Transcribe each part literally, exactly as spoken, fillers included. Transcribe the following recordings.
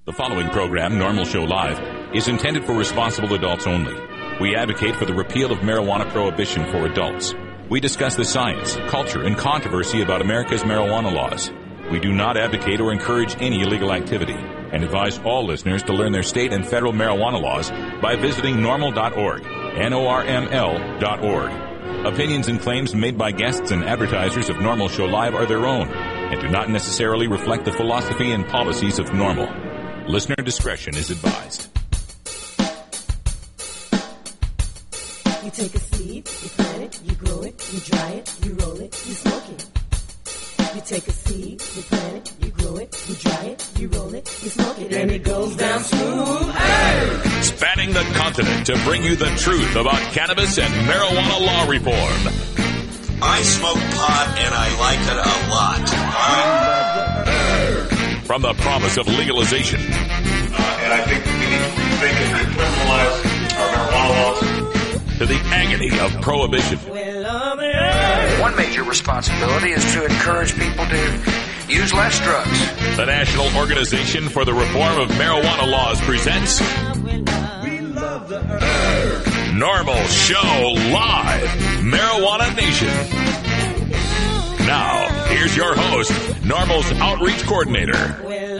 The following program, Normal Show Live, is intended for responsible adults only. We advocate for the repeal of marijuana prohibition for adults. We discuss the science, culture, and controversy about America's marijuana laws. We do not advocate or encourage any illegal activity and advise all listeners to learn their state and federal marijuana laws by visiting normal dot org, N O R M L dot org. Opinions and claims made by guests and advertisers of Normal Show Live are their own and do not necessarily reflect the philosophy and policies of Normal. Listener discretion is advised. You take a seed, you plant it, you grow it, you dry it, you roll it, you smoke it. You take a seed, you plant it, you grow it, you dry it, you roll it, you smoke it, and it goes down smooth. Hey! Spanning the continent to bring you the truth about cannabis and marijuana law reform. I smoke pot and I like it a lot. From the promise of legalization. Uh, and I think we need to rethink and decriminalize our marijuana laws. To the agony of prohibition. One major responsibility is to encourage people to use less drugs. The National Organization for the Reform of Marijuana Laws presents Normal Show Live, Marijuana Nation. Now, here's your host, Normal's Outreach Coordinator,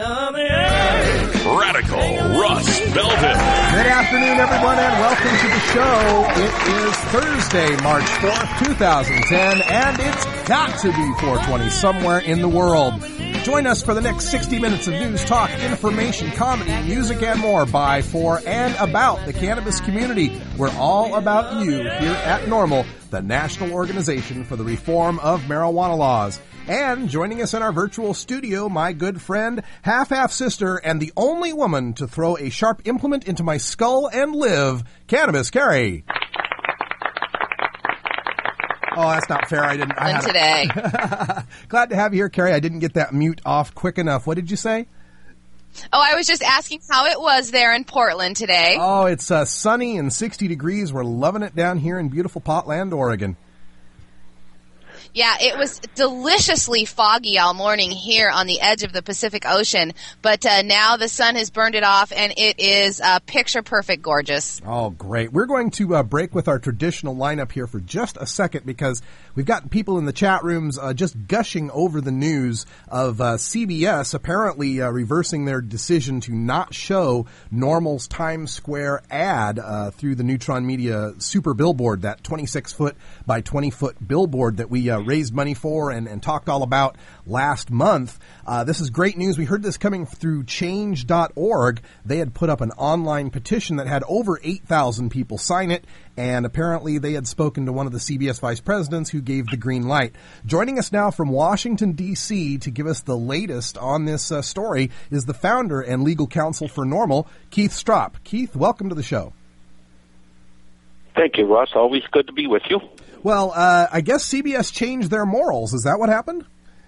Radical Russ Belvin. Good afternoon, everyone, and welcome to the show. It is Thursday, March fourth, twenty ten, and it's got to be four twenty somewhere in the world. Join us for the next sixty minutes of news, talk, information, comedy, music, and more by, for, and about the cannabis community. We're all about you here at Normal, the National Organization for the Reform of Marijuana Laws. And joining us in our virtual studio, my good friend, half-half sister, and the only woman to throw a sharp implement into my skull and live, Cannabis Carrie. Oh, that's not fair. I didn't. I had today. Glad to have you here, Carrie. I didn't get that mute off quick enough. What did you say? Oh, I was just asking how it was there in Portland today. Oh, it's uh, sunny and sixty degrees. We're loving it down here in beautiful Portland, Oregon. Yeah, it was deliciously foggy all morning here on the edge of the Pacific Ocean, but uh, now the sun has burned it off, and it is uh, picture-perfect gorgeous. Oh, great. We're going to uh, break with our traditional lineup here for just a second because we've got people in the chat rooms uh, just gushing over the news of uh, C B S apparently uh, reversing their decision to not show Normal's Times Square ad uh, through the Neutron Media super billboard, that twenty-six foot by twenty foot billboard that we uh, raised money for and, and talked all about last month. Uh, this is great news. We heard this coming through change dot org. They had put up an online petition that had over eight thousand people sign it, and apparently they had spoken to one of the C B S vice presidents who gave the green light. Joining us now from Washington, D C to give us the latest on this uh, story is the founder and legal counsel for Normal, Keith Stroup. Keith, welcome to the show. Thank you, Russ. Always good to be with you. Well, uh, I guess C B S changed their morals. Is that what happened?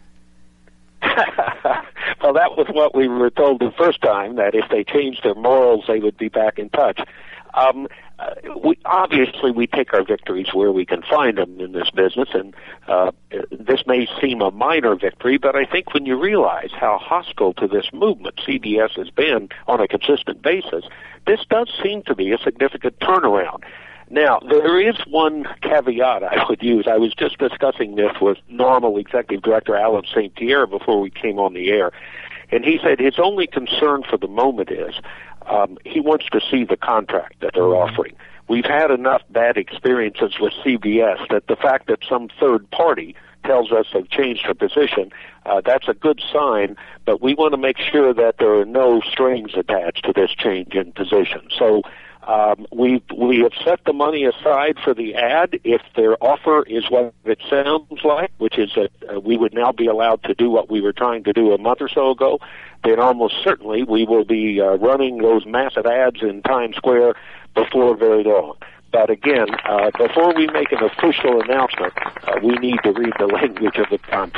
Well, that was what we were told the first time, that if they changed their morals, they would be back in touch. Um, uh, we, obviously, we take our victories where we can find them in this business, and uh, this may seem a minor victory, but I think when you realize how hostile to this movement C B S has been on a consistent basis, this does seem to be a significant turnaround. Now, there is one caveat I would use. I was just discussing this with Normal Executive Director Alan Saint Pierre before we came on the air, and he said his only concern for the moment is um, he wants to see the contract that they're offering. We've had enough bad experiences with C B S that the fact that some third party tells us they've changed their position, uh, that's a good sign, but we want to make sure that there are no strings attached to this change in position. So Um, we we have set the money aside for the ad. If their offer is what it sounds like, which is that uh, we would now be allowed to do what we were trying to do a month or so ago, then almost certainly we will be uh, running those massive ads in Times Square before very long. But again, uh, before we make an official announcement, uh, we need to read the language of the contract.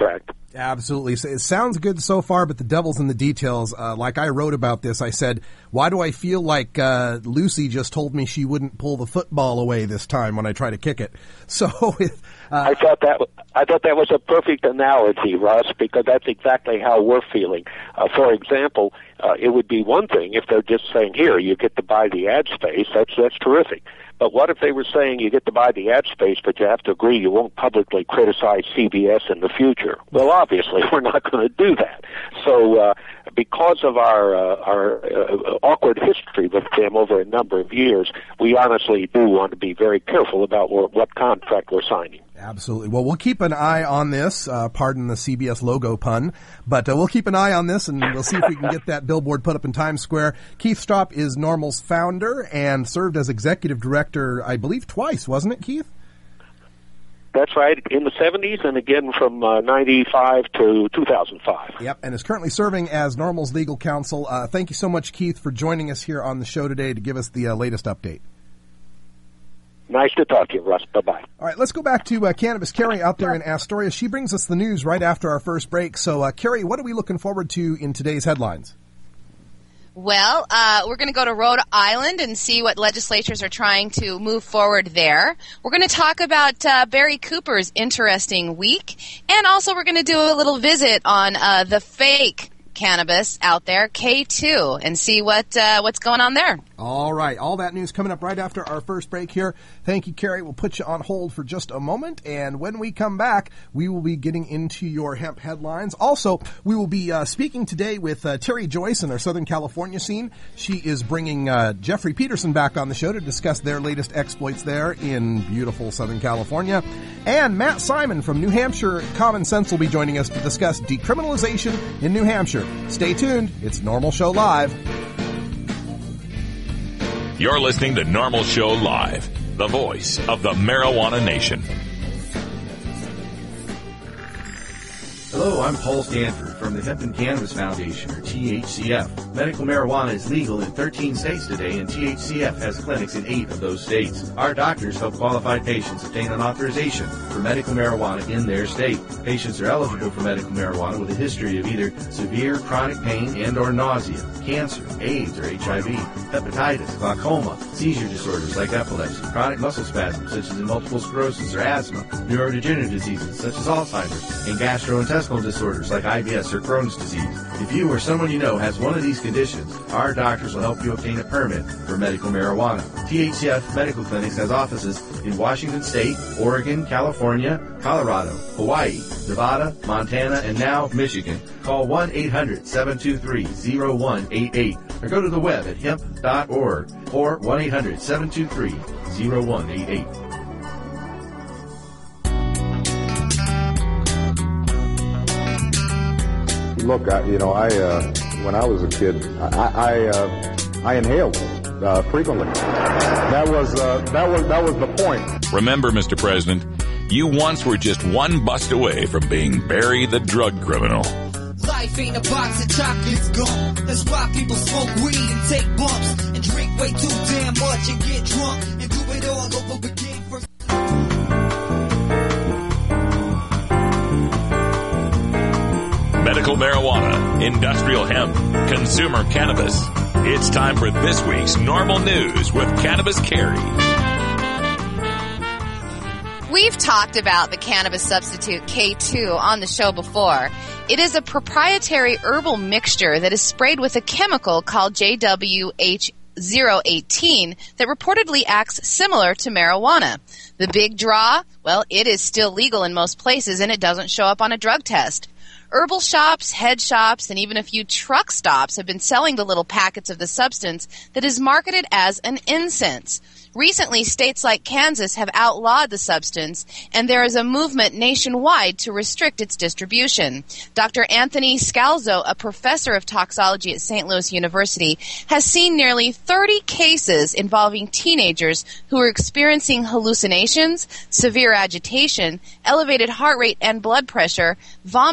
Absolutely. So it sounds good so far, but the devil's in the details. Uh, like I wrote about this, I said, why do I feel like uh, Lucy just told me she wouldn't pull the football away this time when I try to kick it? So uh, I thought that I thought that was a perfect analogy, Russ, because that's exactly how we're feeling. Uh, for example, uh, it would be one thing if they're just saying, here, you get to buy the ad space. That's that's terrific. But what if they were saying you get to buy the ad space, but you have to agree you won't publicly criticize C B S in the future? Well, obviously, we're not going to do that. So uh, because of our, uh, our uh, awkward history with them over a number of years, we honestly do want to be very careful about what, what contract we're signing. Absolutely. Well, we'll keep an eye on this. Uh, pardon the C B S logo pun, but uh, we'll keep an eye on this, and we'll see if we can get that billboard put up in Times Square. Keith Stroup is Normal's founder and served as executive director, I believe, twice, wasn't it, Keith? That's right, in the seventies, and again from uh, ninety-five to two thousand five. Yep, and is currently serving as Normal's legal counsel. Uh, thank you so much, Keith, for joining us here on the show today to give us the uh, latest update. Nice to talk to you, Russ. Bye-bye. All right, let's go back to uh, Cannabis Carrie out there in Astoria. She brings us the news right after our first break. So, uh, Carrie, what are we looking forward to in today's headlines? Well, uh, we're going to go to Rhode Island and see what legislatures are trying to move forward there. We're going to talk about uh, Barry Cooper's interesting week. And also we're going to do a little visit on uh, the fake cannabis out there, K two, and see what uh, what's going on there. All right. All that news coming up right after our first break here. Thank you, Carrie. We'll put you on hold for just a moment, and when we come back, we will be getting into your hemp headlines. Also, we will be uh, speaking today with uh, Terry Joyce in our Southern California scene. She is bringing uh, Jeffrey Peterson back on the show to discuss their latest exploits there in beautiful Southern California. And Matt Simon from New Hampshire Common Sense will be joining us to discuss decriminalization in New Hampshire. Stay tuned. It's Normal Show Live. You're listening to Normal Show Live, the voice of the marijuana nation. Hello, I'm Paul Stanford from the Hemp and Cannabis Foundation, or T H C F. Medical marijuana is legal in thirteen states today, and T H C F has clinics in eight of those states. Our doctors help qualified patients obtain an authorization for medical marijuana in their state. Patients are eligible for medical marijuana with a history of either severe chronic pain and or nausea, cancer, AIDS or H I V, hepatitis, glaucoma, seizure disorders like epilepsy, chronic muscle spasms such as in multiple sclerosis or asthma, neurodegenerative diseases such as Alzheimer's, and gastrointestinal disorders like I B S or Crohn's disease. If you or someone you know has one of these conditions, our doctors will help you obtain a permit for medical marijuana. T H C F Medical Clinics has offices in Washington State, Oregon, California, Colorado, Hawaii, Nevada, Montana, and now Michigan. Call one eight hundred seven two three zero one eight eight or go to the web at hemp dot org or one eight hundred seven two three zero one eight eight. Look, I, you know, I uh, when I was a kid, I I, uh, I inhaled uh, frequently. That was uh, that was that was the point. Remember, Mister President, you once were just one bust away from being Barry the drug criminal. Life ain't a box of chocolates gum. That's why people smoke weed and take bumps and drink way too damn much and get drunk and do it all over again for. Medical marijuana, industrial hemp, consumer cannabis. It's time for this week's Normal News with Cannabis Carrie. We've talked about the cannabis substitute K two on the show before. It is a proprietary herbal mixture that is sprayed with a chemical called J W H zero eighteen that reportedly acts similar to marijuana. The big draw? Well, it is still legal in most places and it doesn't show up on a drug test. Herbal shops, head shops, and even a few truck stops have been selling the little packets of the substance that is marketed as an incense. Recently, states like Kansas have outlawed the substance, and there is a movement nationwide to restrict its distribution. Doctor Anthony Scalzo, a professor of toxicology at Saint Louis University, has seen nearly thirty cases involving teenagers who are experiencing hallucinations, severe agitation, elevated heart rate and blood pressure, vomiting,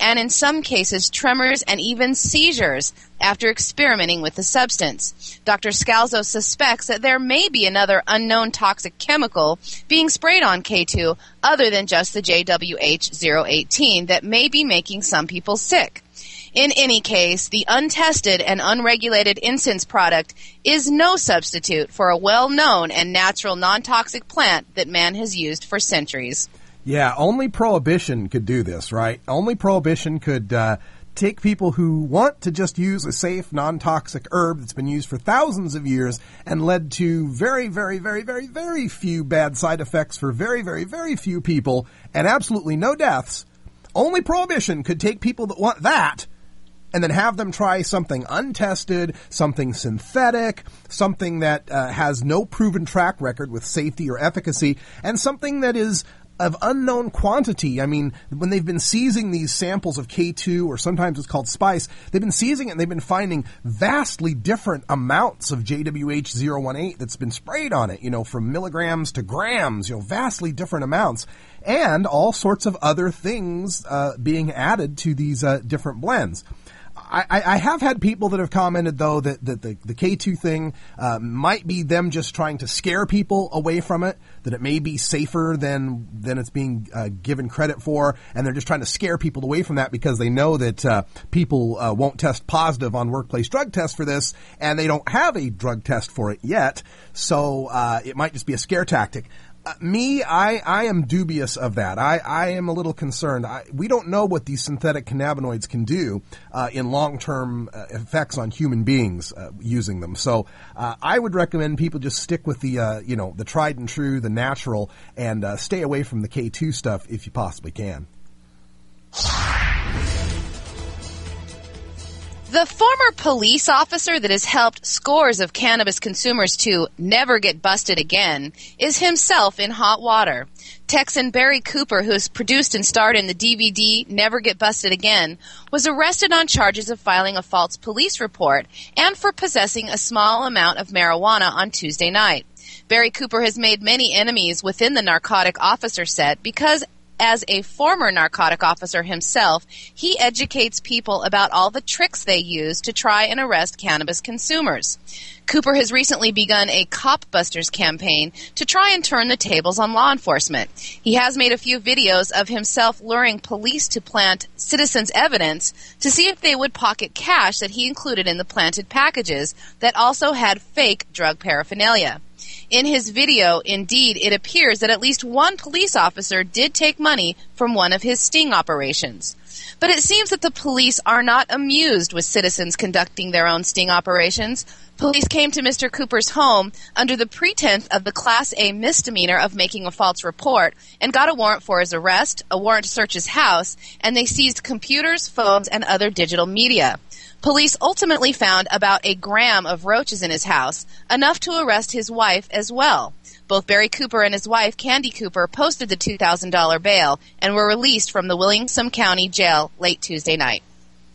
and in some cases tremors and even seizures after experimenting with the substance. Doctor Scalzo suspects that there may be another unknown toxic chemical being sprayed on K two other than just the J W H zero eighteen that may be making some people sick. In any case, the untested and unregulated incense product is no substitute for a well-known and natural non-toxic plant that man has used for centuries. Yeah, only Prohibition could do this, right? Only Prohibition could uh, take people who want to just use a safe, non-toxic herb that's been used for thousands of years and led to very, very, very, very, very few bad side effects for very, very, very few people and absolutely no deaths. Only Prohibition could take people that want that and then have them try something untested, something synthetic, something that uh, has no proven track record with safety or efficacy, and something that is of unknown quantity. I mean, when they've been seizing these samples of K two, or sometimes it's called spice, they've been seizing it and they've been finding vastly different amounts of J W H zero eighteen that's been sprayed on it, you know, from milligrams to grams, you know, vastly different amounts, and all sorts of other things uh, being added to these uh, different blends. I, I have had people that have commented, though, that, that the, the K two thing uh, might be them just trying to scare people away from it, that it may be safer than than it's being uh, given credit for, and they're just trying to scare people away from that because they know that uh, people uh, won't test positive on workplace drug tests for this, and they don't have a drug test for it yet, so uh, it might just be a scare tactic. Uh, me, I, I am dubious of that. I, I am a little concerned. I, we don't know what these synthetic cannabinoids can do uh, in long-term uh, effects on human beings uh, using them. So uh, I would recommend people just stick with the, uh, you know, the tried and true, the natural, and uh, stay away from the K two stuff if you possibly can. The former police officer that has helped scores of cannabis consumers to never get busted again is himself in hot water. Texan Barry Cooper, who has produced and starred in the D V D Never Get Busted Again, was arrested on charges of filing a false police report and for possessing a small amount of marijuana on Tuesday night. Barry Cooper has made many enemies within the narcotic officer set because as a former narcotic officer himself, he educates people about all the tricks they use to try and arrest cannabis consumers. Cooper has recently begun a Cop Busters campaign to try and turn the tables on law enforcement. He has made a few videos of himself luring police to plant citizens' evidence to see if they would pocket cash that he included in the planted packages that also had fake drug paraphernalia. In his video, indeed, it appears that at least one police officer did take money from one of his sting operations. But it seems that the police are not amused with citizens conducting their own sting operations. Police came to Mister Cooper's home under the pretense of the Class A misdemeanor of making a false report and got a warrant for his arrest, a warrant to search his house, and they seized computers, phones, and other digital media. Police ultimately found about a gram of roaches in his house, enough to arrest his wife as well. Both Barry Cooper and his wife, Candy Cooper, posted the two thousand dollars bail and were released from the Williamson County Jail late Tuesday night.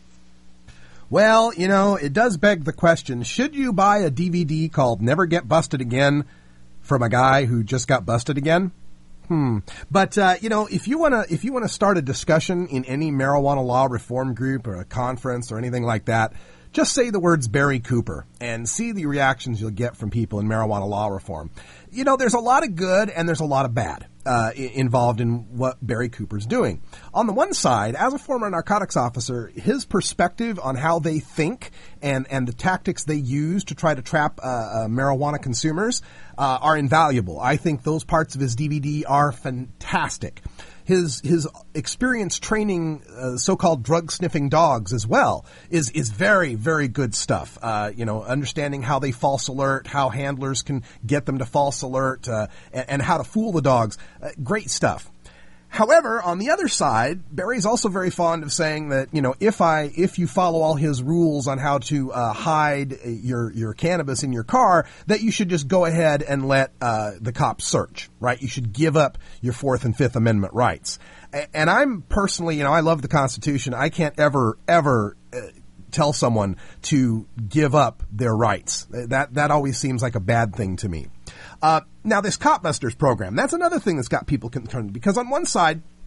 Well, you know, it does beg the question, should you buy a D V D called Never Get Busted Again from a guy who just got busted again? Hmm. But, uh, you know, if you want to, if you want to start a discussion in any marijuana law reform group or a conference or anything like that, just say the words Barry Cooper and see the reactions you'll get from people in marijuana law reform. You know, there's a lot of good and there's a lot of bad uh, involved in what Barry Cooper's doing. On the one side, as a former narcotics officer, his perspective on how they think and, and the tactics they use to try to trap uh, uh, marijuana consumers uh, are invaluable. I think those parts of his D V D are fantastic. His his experience training uh, so-called drug-sniffing dogs as well is is very, very good stuff. Uh, you know, understanding how they false alert, how handlers can get them to false alert, uh, and, and how to fool the dogs. Uh, great stuff. However, on the other side, Barry's also very fond of saying that, you know, if I, if you follow all his rules on how to uh, hide your your cannabis in your car, that you should just go ahead and let uh, the cops search, right? You should give up your Fourth and Fifth Amendment rights. And I'm personally, you know, I love the Constitution. I can't ever, ever uh, tell someone to give up their rights. That that always seems like a bad thing to me. Uh, now, this Cop Busters program, that's another thing that's got people concerned, because on one side,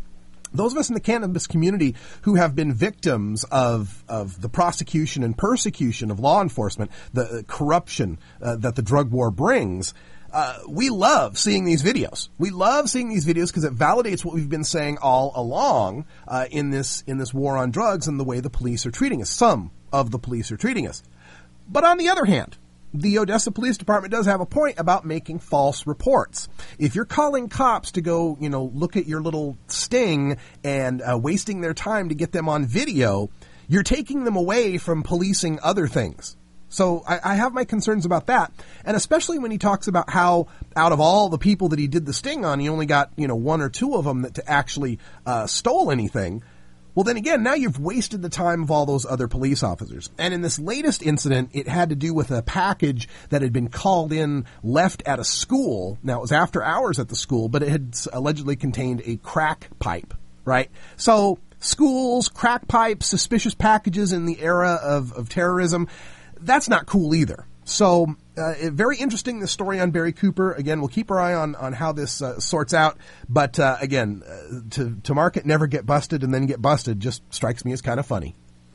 those of us in the cannabis community who have been victims of of the prosecution and persecution of law enforcement, the corruption uh, that the drug war brings, uh, we love seeing these videos. We love seeing these videos because it validates what we've been saying all along uh, in this in this war on drugs and the way the police are treating us. Some of the police are treating us. But on the other hand, the Odessa Police Department does have a point about making false reports. If you're calling cops to go, you know, look at your little sting and uh, wasting their time to get them on video, you're taking them away from policing other things. So I, I have my concerns about that. And especially when he talks about how out of all the people that he did the sting on, he only got, you know, one or two of them that to actually uh, stole anything. Well, then again, now you've wasted the time of all those other police officers. And in this latest incident, it had to do with a package that had been called in, left at a school. Now, it was after hours at the school, but it had allegedly contained a crack pipe, right? So, schools, crack pipes, suspicious packages in the era of, of terrorism, that's not cool either. So, uh, very interesting, this story on Barry Cooper. Again, we'll keep our eye on, on how this uh, sorts out. But, uh, again, uh, to, to market never get busted and then get busted just strikes me as kind of funny.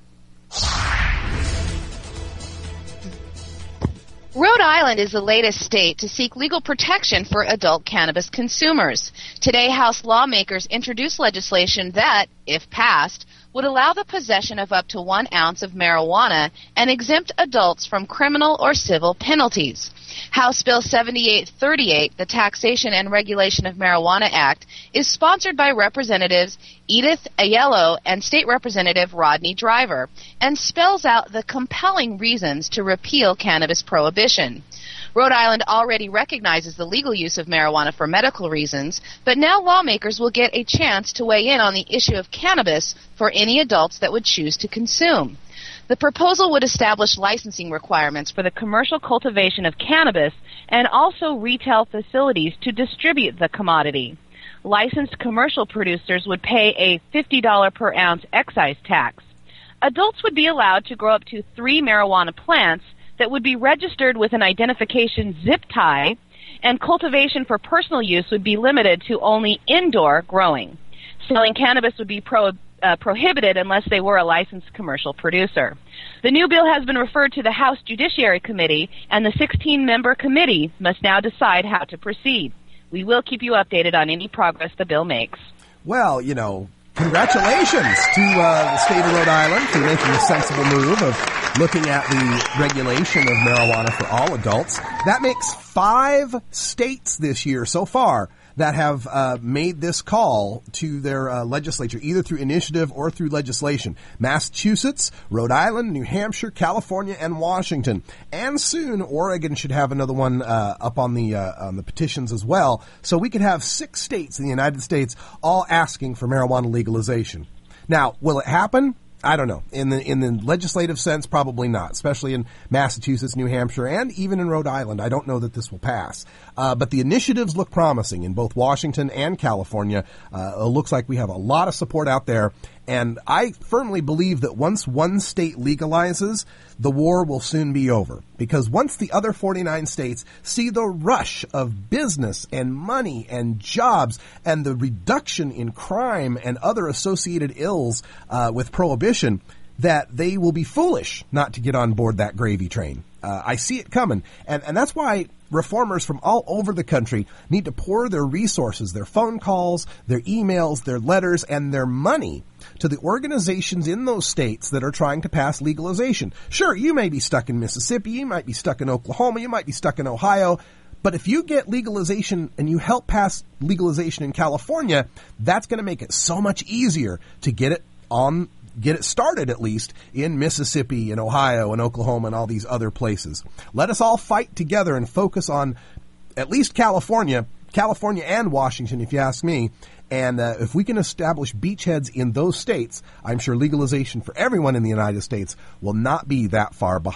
Rhode Island is the latest state to seek legal protection for adult cannabis consumers. Today, House lawmakers introduced legislation that, if passed, would allow the possession of up to one ounce of marijuana and exempt adults from criminal or civil penalties. House Bill seventy-eight thirty-eight, the Taxation and Regulation of Marijuana Act, is sponsored by Representatives Edith Aiello and State Representative Rodney Driver, and spells out the compelling reasons to repeal cannabis prohibition. Rhode Island already recognizes the legal use of marijuana for medical reasons, but now lawmakers will get a chance to weigh in on the issue of cannabis for any adults that would choose to consume. The proposal would establish licensing requirements for the commercial cultivation of cannabis and also retail facilities to distribute the commodity. Licensed commercial producers would pay a fifty dollars per ounce excise tax. Adults would be allowed to grow up to three marijuana plants that would be registered with an identification zip tie, and cultivation for personal use would be limited to only indoor growing. Selling cannabis would be pro, uh, prohibited unless they were a licensed commercial producer. The new bill has been referred to the House Judiciary Committee, and the sixteen-member committee must now decide how to proceed. We will keep you updated on any progress the bill makes. Well, you know, congratulations to uh, the state of Rhode Island for making a sensible move of looking at the regulation of marijuana for all adults. That makes five states this year so far that have uh, made this call to their uh, legislature, either through initiative or through legislation. Massachusetts, Rhode Island, New Hampshire, California, and Washington. And soon, Oregon should have another one uh, up on the uh, on the petitions as well. So we could have six states in the United States all asking for marijuana legalization. Now, will it happen? I don't know. In the in the legislative sense, probably not, especially in Massachusetts, New Hampshire, and even in Rhode Island. I don't know that this will pass. Uh, but the initiatives look promising in both Washington and California. Uh, it looks like we have a lot of support out there. And I firmly believe that once one state legalizes, the war will soon be over. Because once the other forty-nine states see the rush of business and money and jobs and the reduction in crime and other associated ills uh, with prohibition, that they will be foolish not to get on board that gravy train. Uh, I see it coming. And, and that's why reformers from all over the country need to pour their resources, their phone calls, their emails, their letters, and their money to the organizations in those states that are trying to pass legalization. Sure, you may be stuck in Mississippi, you might be stuck in Oklahoma, you might be stuck in Ohio, but if you get legalization and you help pass legalization in California, that's going to make it so much easier to get it on get it started, at least, in Mississippi and Ohio and Oklahoma and all these other places. Let us all fight together and focus on at least California, California and Washington, if you ask me. And uh, if we can establish beachheads in those states, I'm sure legalization for everyone in the United States will not be that far behind.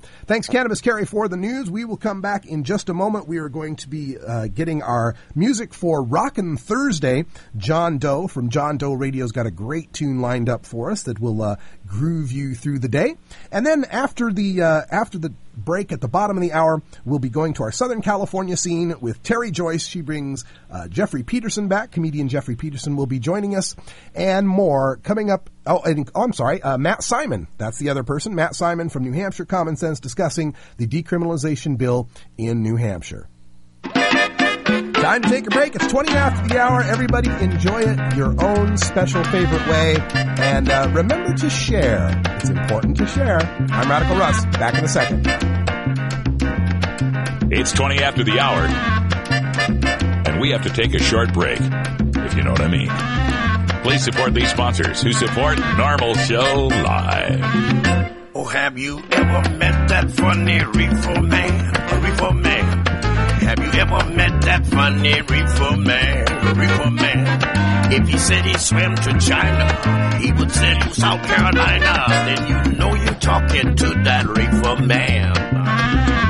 Thanks, Cannabis Carry, for the news. We will come back in just a moment. We are going to be uh, getting our music for Rockin' Thursday. John Doe from John Doe Radio's got a great tune lined up for us that will uh, groove you through the day. And then after the uh, after the break at the bottom of the hour, we'll be going to our Southern California scene with Terry Joyce. She brings uh, Jeffrey Peterson back. Comedian Jeffrey Peterson will be joining us, and more coming up. Oh, and, oh I'm sorry, uh, Matt Simon. That's the other person. Matt Simon from New Hampshire Common Sense, discussing the decriminalization bill in New Hampshire. Time to take a break. It's twenty after the hour. Everybody enjoy it your own special favorite way. And uh, remember to share. It's important to share. I'm Radical Russ. Back in a second. It's twenty after the hour. And we have to take a short break, if you know what I mean. Please support these sponsors who support Normal Show Live. Oh, have you ever met that funny reefer man? A reefer man. Have you ever met that funny reefer man? Reefer man. If he said he swam to China, he would sell you South Carolina. Then you know you're talking to that reefer man.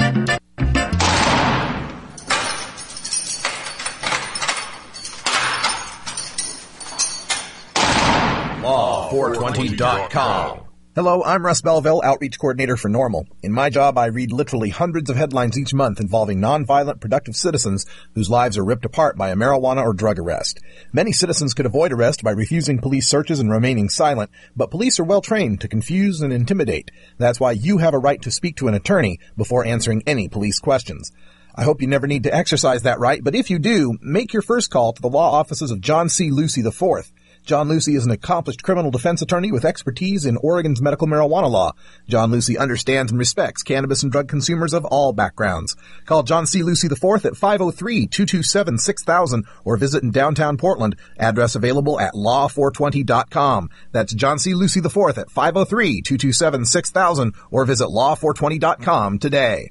law four twenty dot com. Hello, I'm Russ Belville, Outreach Coordinator for NORML. In my job, I read literally hundreds of headlines each month involving nonviolent, productive citizens whose lives are ripped apart by a marijuana or drug arrest. Many citizens could avoid arrest by refusing police searches and remaining silent, but police are well trained to confuse and intimidate. That's why you have a right to speak to an attorney before answering any police questions. I hope you never need to exercise that right, but if you do, make your first call to the law offices of John C. Lucy the fourth. John Lucy is an accomplished criminal defense attorney with expertise in Oregon's medical marijuana law. John Lucy understands and respects cannabis and drug consumers of all backgrounds. Call John C. Lucy the fourth at five oh three, two two seven, six thousand or visit in downtown Portland. Address available at law four twenty dot com. That's John C. Lucy the fourth at five oh three, two two seven, six thousand or visit law four twenty dot com today.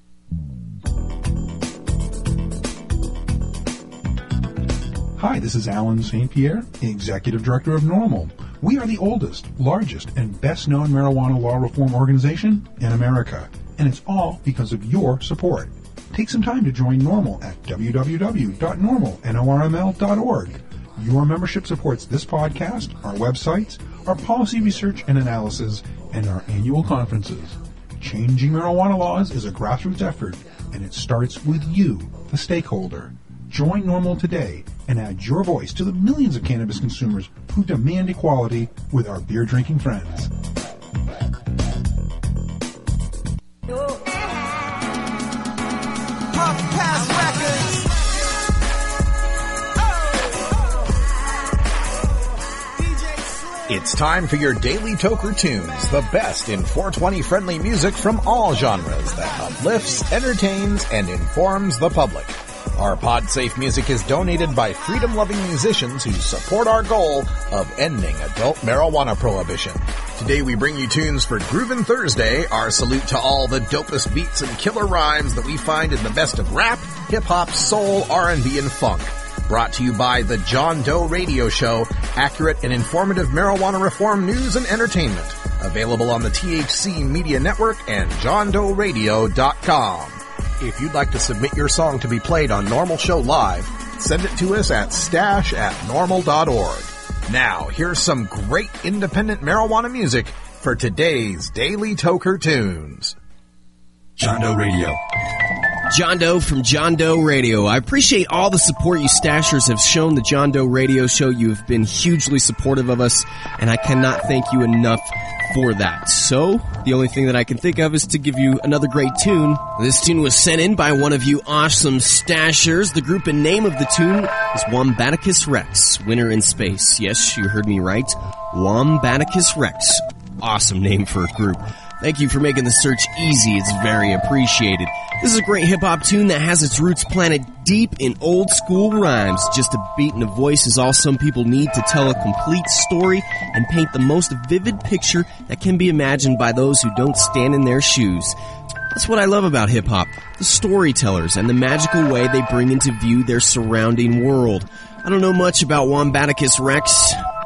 Hi, this is Alan Saint Pierre, Executive Director of NORML. We are the oldest, largest, and best-known marijuana law reform organization in America, and it's all because of your support. Take some time to join NORML at w w w dot normal dot org. Your membership supports this podcast, our websites, our policy research and analysis, and our annual conferences. Changing marijuana laws is a grassroots effort, and it starts with you, the stakeholder. Join NORML today and add your voice to the millions of cannabis consumers who demand equality with our beer-drinking friends. It's time for your Daily Toker Tunes, the best in four twenty friendly music from all genres that uplifts, entertains, and informs the public. Our PodSafe music is donated by freedom-loving musicians who support our goal of ending adult marijuana prohibition. Today we bring you tunes for Groovin' Thursday, our salute to all the dopest beats and killer rhymes that we find in the best of rap, hip-hop, soul, R and B, and funk. Brought to you by the John Doe Radio Show, accurate and informative marijuana reform news and entertainment. Available on the T H C Media Network and john doe radio dot com. If you'd like to submit your song to be played on NORML Show Live, send it to us at stash at normal dot org. Now, here's some great independent marijuana music for today's Daily Toker Tunes. John Doe Radio. John Doe from John Doe Radio. I appreciate all the support you stashers have shown the John Doe Radio Show. You have been hugely supportive of us, and I cannot thank you enough for that. So, the only thing that I can think of is to give you another great tune. This tune was sent in by one of you awesome stashers. The group and name of the tune is Wombaticus Rex, Winter in Space. Yes, you heard me right. Wombaticus Rex. Awesome name for a group. Thank you for making the search easy. It's very appreciated. This is a great hip-hop tune that has its roots planted deep in old-school rhymes. Just a beat and a voice is all some people need to tell a complete story and paint the most vivid picture that can be imagined by those who don't stand in their shoes. That's what I love about hip-hop, the storytellers and the magical way they bring into view their surrounding world. I don't know much about Wombaticus Rex.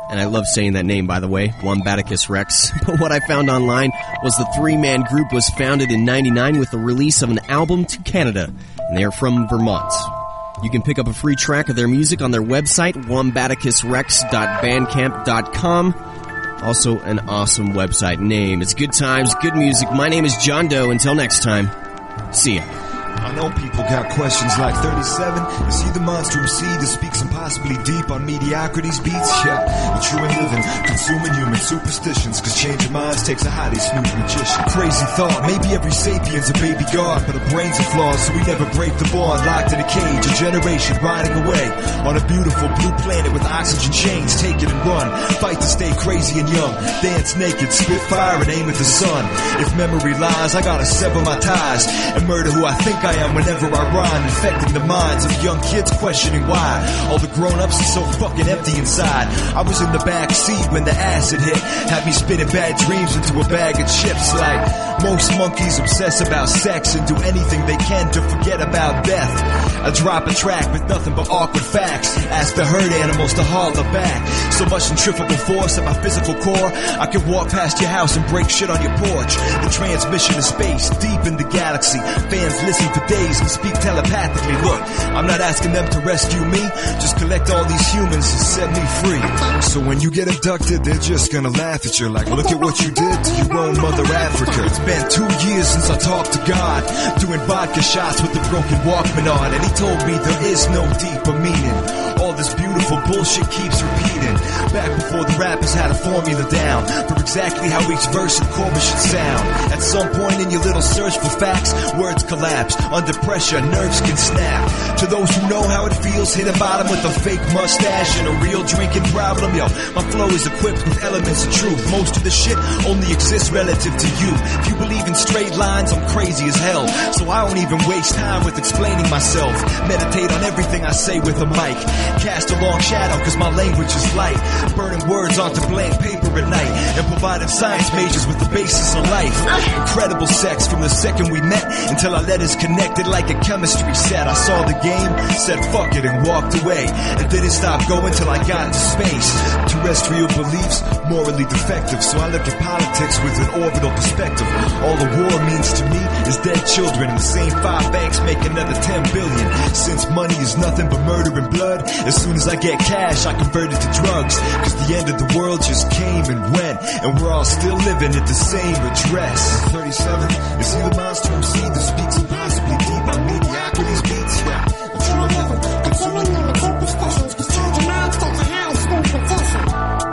And I love saying that name, by the way, Wombaticus Rex. But what I found online was the three-man group was founded in ninety-nine with the release of an album to Canada, and they are from Vermont. You can pick up a free track of their music on their website, wombaticus rex dot bandcamp dot com. Also an awesome website name. It's good times, good music. My name is John Doe. Until next time, see ya. I know people got questions like thirty-seven. Is he the monster M C that speaks impossibly deep on mediocrity's beats? Yeah, the true and living, consuming human superstitions. Cause changing minds takes a highly smooth magician. Crazy thought, maybe every sapien's a baby god, but our brains are flawed, so we never break the bond. Locked in a cage, a generation riding away on a beautiful blue planet with oxygen chains. Take it and run, fight to stay crazy and young. Dance naked, spit fire and aim at the sun. If memory lies, I gotta sever my ties and murder who I think I am whenever I rhyme, infecting the minds of young kids questioning why all the grown-ups are so fucking empty inside. I was in the back seat when the acid hit, had me spinning bad dreams into a bag of chips. Like most monkeys obsess about sex and do anything they can to forget about death. I drop a track with nothing but awkward facts, ask the herd animals to holler back. So much centrifugal force at my physical core, I can walk past your house and break shit on your porch. The transmission of space, deep in the galaxy, fans listen for days and speak telepathically. Look, I'm not asking them to rescue me, just collect all these humans and set me free. So when you get abducted, they're just gonna laugh at you like, look at what you did to your own mother Africa. It's been two years since I talked to God, doing vodka shots with the broken Walkman on, and he told me there is no deeper meaning. All this beautiful bullshit keeps repeating. Back before the rappers had a formula down for exactly how each verse and chorus should sound. At some point in your little search for facts, words collapse. Under pressure, nerves can snap. To those who know how it feels, hit a bottom with a fake mustache and a real drinking problem. Yo, my flow is equipped with elements of truth. Most of the shit only exists relative to you. If you believe in straight lines, I'm crazy as hell. So I don't even waste time with explaining myself. Meditate on everything I say with a mic. Cast a long shadow cause my language is light. Burning words onto blank paper at night. And providing science majors with the basis of life. Incredible sex from the second we met until our letters connected like a chemistry set. I saw the game, said fuck it and walked away. And didn't stop going till I got into space. Terrestrial beliefs, morally defective. So I look at politics with an orbital perspective. All the war means to me is dead children. And the same five banks make another ten billion. Since money is nothing but murder and blood, as soon as I get cash, I convert it to drugs. Cause the end of the world just came and went, and we're all still living at the same address. thirty-seven, is he the monster M C that speaks impossibly deep on mediocrity's beats? Yeah, the true living, consuming human superstitions, cause changing minds takes a highly smooth magician.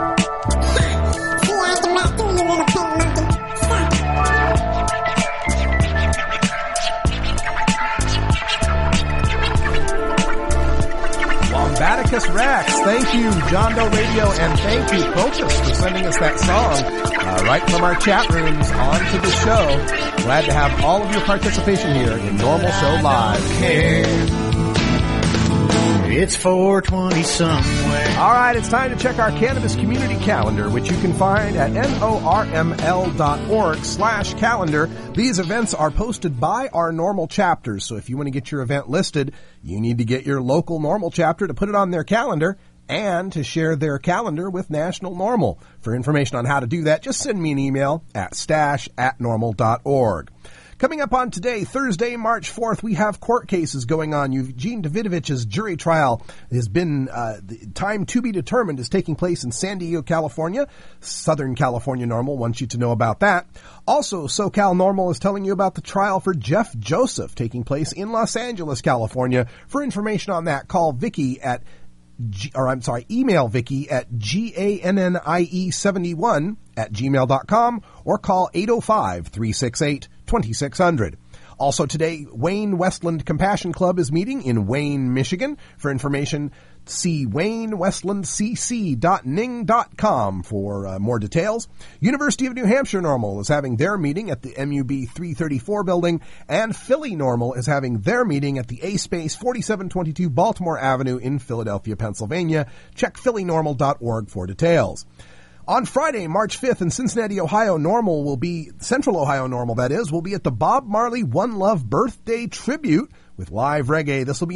See, I can not do you little pink monkey. Stop it. Wombaticus Rex, thank you, John Doe Radio, and thank you, Focus, for sending us that song uh, right from our chat rooms onto the show. Glad to have all of your participation here in Normal Show Live. It's four twenty somewhere. All right, it's time to check our Cannabis Community Calendar, which you can find at N-O-R-M-L dot org slash calendar. These events are posted by our normal chapters, so if you want to get your event listed, you need to get your local normal chapter to put it on their calendar and to share their calendar with National Normal. For information on how to do that, just send me an email at stash at normal dot org. Coming up on today, Thursday, March fourth, we have court cases going on. Eugene Davidovich's jury trial has been, uh, the time to be determined is taking place in San Diego, California. Southern California Normal wants you to know about that. Also, SoCal Normal is telling you about the trial for Jeff Joseph taking place in Los Angeles, California. For information on that, call Vicky at G, or I'm sorry, email Vicky at G A N N I E seventy-one at gmail dot com or call eight oh five, three six eight, two six zero zero. Also today, Wayne Westland Compassion Club is meeting in Wayne, Michigan. For information, see wayne westland c c dot ning dot com for uh, more details. University of New Hampshire Normal is having their meeting at the M U B three thirty-four building, and Philly Normal is having their meeting at the A-Space forty-seven twenty-two Baltimore Avenue in Philadelphia, Pennsylvania. Check philly normal dot org for details. On Friday, March fifth, in Cincinnati, Ohio, Normal will be, Central Ohio Normal, that is, will be at the Bob Marley One Love Birthday Tribute with live reggae. This will be in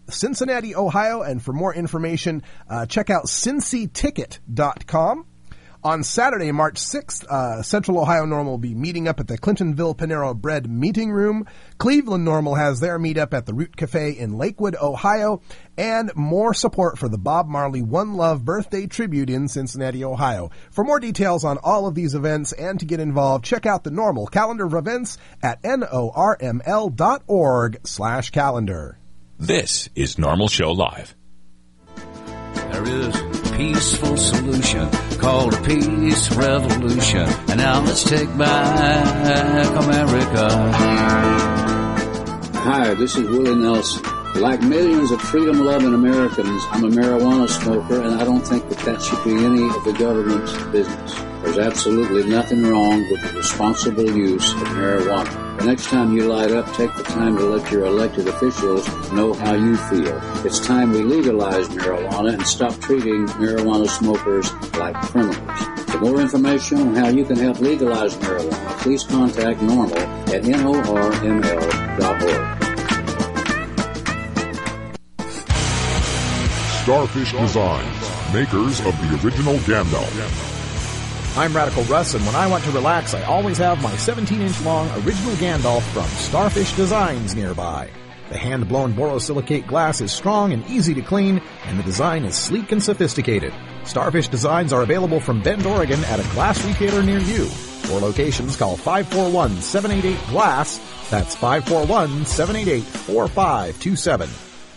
Cincinnati, Ohio. And for more information, uh, check out cincy ticket dot com. On Saturday, March sixth, uh, Central Ohio Normal will be meeting up at the Clintonville Panero Bread Meeting Room. Cleveland Normal has their meetup at the Root Cafe in Lakewood, Ohio. And more support for the Bob Marley One Love Birthday Tribute in Cincinnati, Ohio. For more details on all of these events and to get involved, check out the Normal calendar of events at norml dot org slash calendar. This is Normal Show Live. There is a peaceful solution called a peace revolution. And now let's take back America. Hi, this is Willie Nelson. Like millions of freedom-loving Americans, I'm a marijuana smoker, and I don't think that that should be any of the government's business. There's absolutely nothing wrong with the responsible use of marijuana. The next time you light up, take the time to let your elected officials know how you feel. It's time we legalize marijuana and stop treating marijuana smokers like criminals. For more information on how you can help legalize marijuana, please contact NORML at norml dot org. Starfish Designs, makers of the original Gandalf. I'm Radical Russ, and when I want to relax, I always have my seventeen-inch long original Gandalf from Starfish Designs nearby. The hand-blown borosilicate glass is strong and easy to clean, and the design is sleek and sophisticated. Starfish Designs are available from Bend, Oregon at a glass retailer near you. For locations, call five four one, seven eight eight, GLASS. That's five four one, seven eight eight, four five two seven.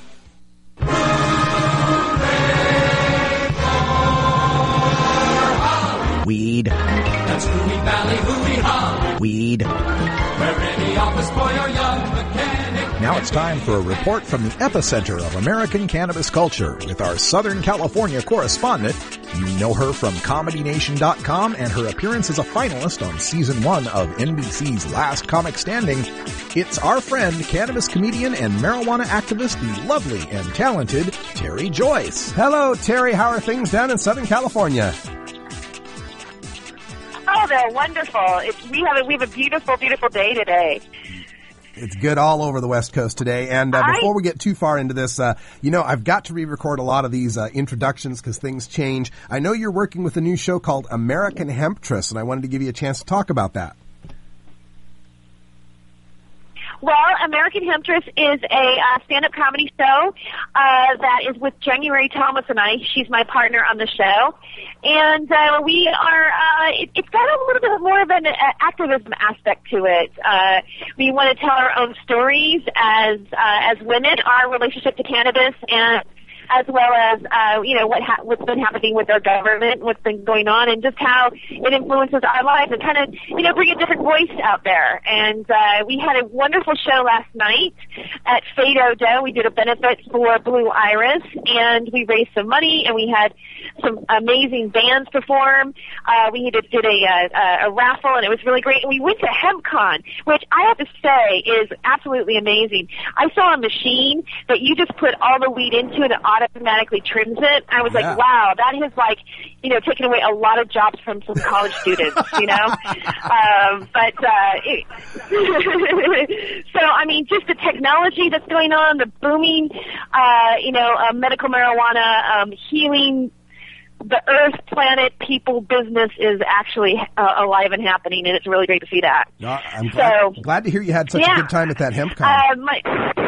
Weed. That's Hooey Valley, hooey-ha. Weed. Where any office boy or young mechanic. Now it's time for a report from the epicenter of American cannabis culture with our Southern California correspondent. You know her from Comedy Nation dot com and her appearance as a finalist on season one of N B C's Last Comic Standing. It's our friend, cannabis comedian and marijuana activist, the lovely and talented Terry Joyce. Hello, Terry. How are things down in Southern California? Oh, they're wonderful. It's, we have a, we have a beautiful, beautiful day today. It's good all over the West Coast today. And uh, before we get too far into this, uh, you know, I've got to re-record a lot of these uh, introductions because things change. I know you're working with a new show called American Hemptress, and I wanted to give you a chance to talk about that. Well, American Hemptress is a uh, stand-up comedy show uh, that is with January Thomas and I. She's my partner on the show. And uh, we are, uh, it, it's got a little bit more of an uh, activism aspect to it. Uh, we want to tell our own stories as uh, as women, our relationship to cannabis, and as well as, uh, you know, what ha- what's been happening with our government, what's been going on, and just how it influences our lives, and kind of, you know, bring a different voice out there. And uh, we had a wonderful show last night at Fado Dough. We did a benefit for Blue Iris, and we raised some money, and we had some amazing bands perform. Uh, we did, did a, a, a raffle, and it was really great. And we went to HempCon, which I have to say is absolutely amazing. I saw a machine that you just put all the weed into and it automatically trims it. I was Yeah. like, wow, that has, like, you know, taken away a lot of jobs from some college students, you know? um, but, uh, it, so, I mean, just the technology that's going on, the booming, uh, you know, uh, medical marijuana, um, healing, the earth, planet, people, business is actually uh, alive and happening, and it's really great to see that. No, I'm glad, So- glad to hear you had such Yeah. a good time at that HempCon. Uh, my,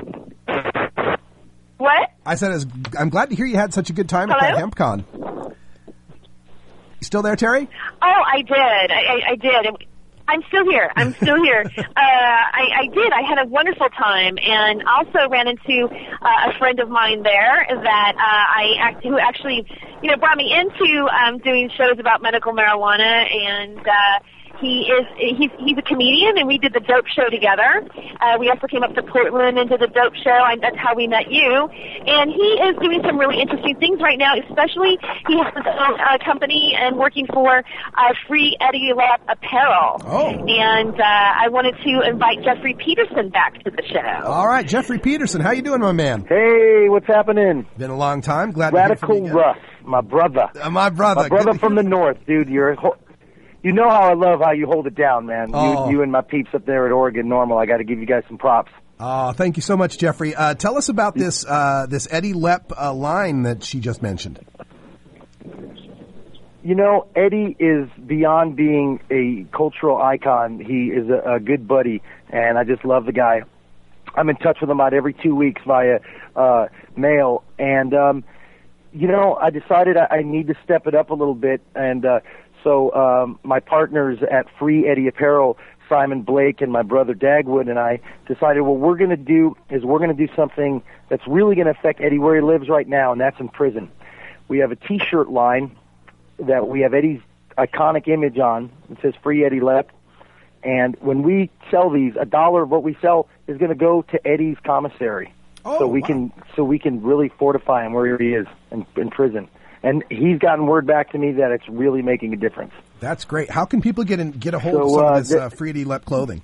what? I said, as- I'm glad to hear you had such a good time at Hello? that HempCon. You still there, Terry? Oh, I did. I, I, I did. I'm still here. I'm still here. uh, I, I did. I had a wonderful time, and also ran into uh, a friend of mine there that uh, I act, who actually, you know, brought me into um, doing shows about medical marijuana, and uh, he is he's he's a comedian, and we did the Dope Show together. Uh, we also came up to Portland and did the Dope Show, and that's how we met you. And he is doing some really interesting things right now, especially he has his own uh, company and working for uh, Free Eddie Lab Apparel. Oh. And uh, I wanted to invite Jeffrey Peterson back to the show. All right, Jeffrey Peterson, how you doing, my man? Hey, what's happening? Been a long time. Glad Radical to hear from you. Russ, my brother. Uh, my brother. My brother Good- from the north, dude. You're, ho- you know how I love how you hold it down, man. Oh. You, you and my peeps up there at Oregon Normal. I got to give you guys some props. Oh, thank you so much, Jeffrey. Uh, tell us about this uh, this Eddie Lepp uh, line that she just mentioned. You know, Eddie is beyond being a cultural icon. He is a, a good buddy, and I just love the guy. I'm in touch with him about every two weeks via uh, mail, and um, you know, I decided I, I need to step it up a little bit, and uh, so um, my partners at Free Eddie Apparel, Simon Blake and my brother Dagwood, and I decided what we're going to do is we're going to do something that's really going to affect Eddie where he lives right now, and that's in prison. We have a T-shirt line that we have Eddie's iconic image on. It says Free Eddie Lepp. And when we sell these, a dollar of what we sell is going to go to Eddie's commissary. Oh, so we wow. can so we can really fortify him where he is in, in prison. And he's gotten word back to me that it's really making a difference. That's great. How can people get in, get a hold So, of some uh, of this th- uh, Free Eddie Lepp clothing?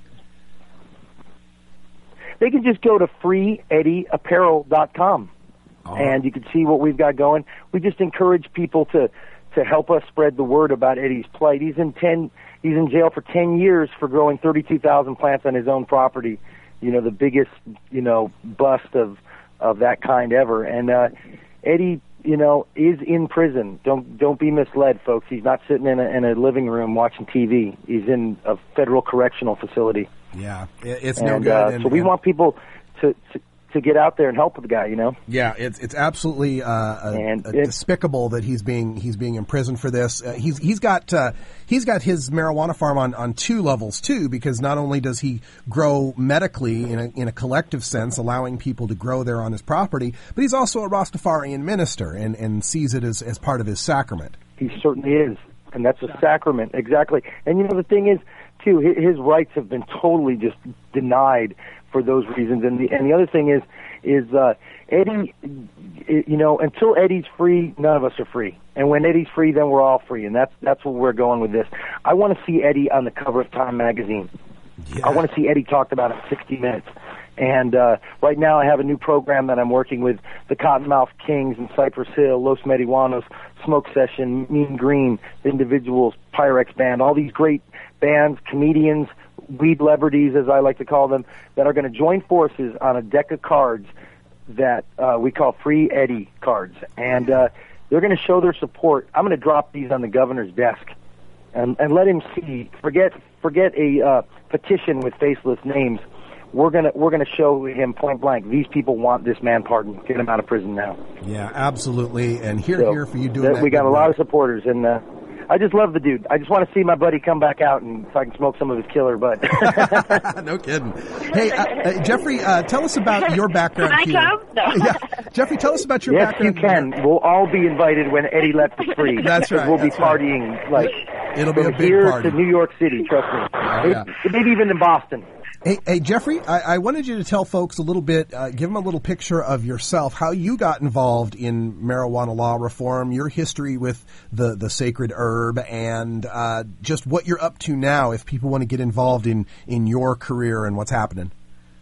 They can just go to free eddie apparel dot com, Oh. and you can see what we've got going. We just encourage people to to help us spread the word about Eddie's plight. He's in ten. He's in jail for ten years for growing thirty-two thousand plants on his own property. You know, the biggest, you know, bust of of that kind ever. And uh, Eddie, you know, is in prison. Don't don't be misled, folks. He's not sitting in a, in a living room watching T V. He's in a federal correctional facility. Yeah, it- it's and, no good. Uh, and- so we and- want people to, to to get out there and help the guy. You know. Yeah, it's it's absolutely uh, a, And a it- despicable that he's being he's being imprisoned for this. Uh, he's he's got uh, he's got his marijuana farm on, on two levels too, because not only does he grow medically in a in a collective sense, allowing people to grow there on his property, but he's also a Rastafarian minister and, and sees it as, as part of his sacrament. He certainly is, and that's a sacrament, exactly. And you know, the thing is, too, hi- his rights have been totally just denied for those reasons. And the and the other thing is, is uh, Eddie, i- you know, until Eddie's free, none of us are free. And when Eddie's free, then we're all free. And that's that's where we're going with this. I want to see Eddie on the cover of Time magazine. I want to see Eddie talked about in sixty minutes. And uh, right now I have a new program that I'm working with the Cottonmouth Kings and Cypress Hill, Los Marihuanos, Smoke Session, Mean Green, The Individuals, Pyrex Band, all these great bands, comedians, weed celebrities, as I like to call them, that are going to join forces on a deck of cards that uh, we call Free Eddie cards. And uh, they're going to show their support. I'm going to drop these on the governor's desk and, and let him see. Forget forget a uh, petition with faceless names. We're gonna we're gonna show him point blank. These people want this man pardoned. Get him out of prison now. Yeah, absolutely. And here So, here for you doing that- that. We got good a lot work. of supporters, and uh, I just love the dude. I just want to see my buddy come back out and so I can smoke some of his killer bud. No kidding. Hey, uh, uh, Jeffrey, uh, tell us about your background Can I here. come? No. Yeah, Jeffrey, tell us about your Yes, background. you can. We'll all be invited when Eddie Lepp is free. That's right, We'll be that's right. partying like It'll be from a big here party. to New York City. Trust me. Oh, Maybe- yeah. Maybe even in Boston. Hey, hey, Jeffrey, I, I wanted you to tell folks a little bit, uh, give them a little picture of yourself, how you got involved in marijuana law reform, your history with the, the sacred herb, and uh, just what you're up to now if people want to get involved in, in your career and what's happening.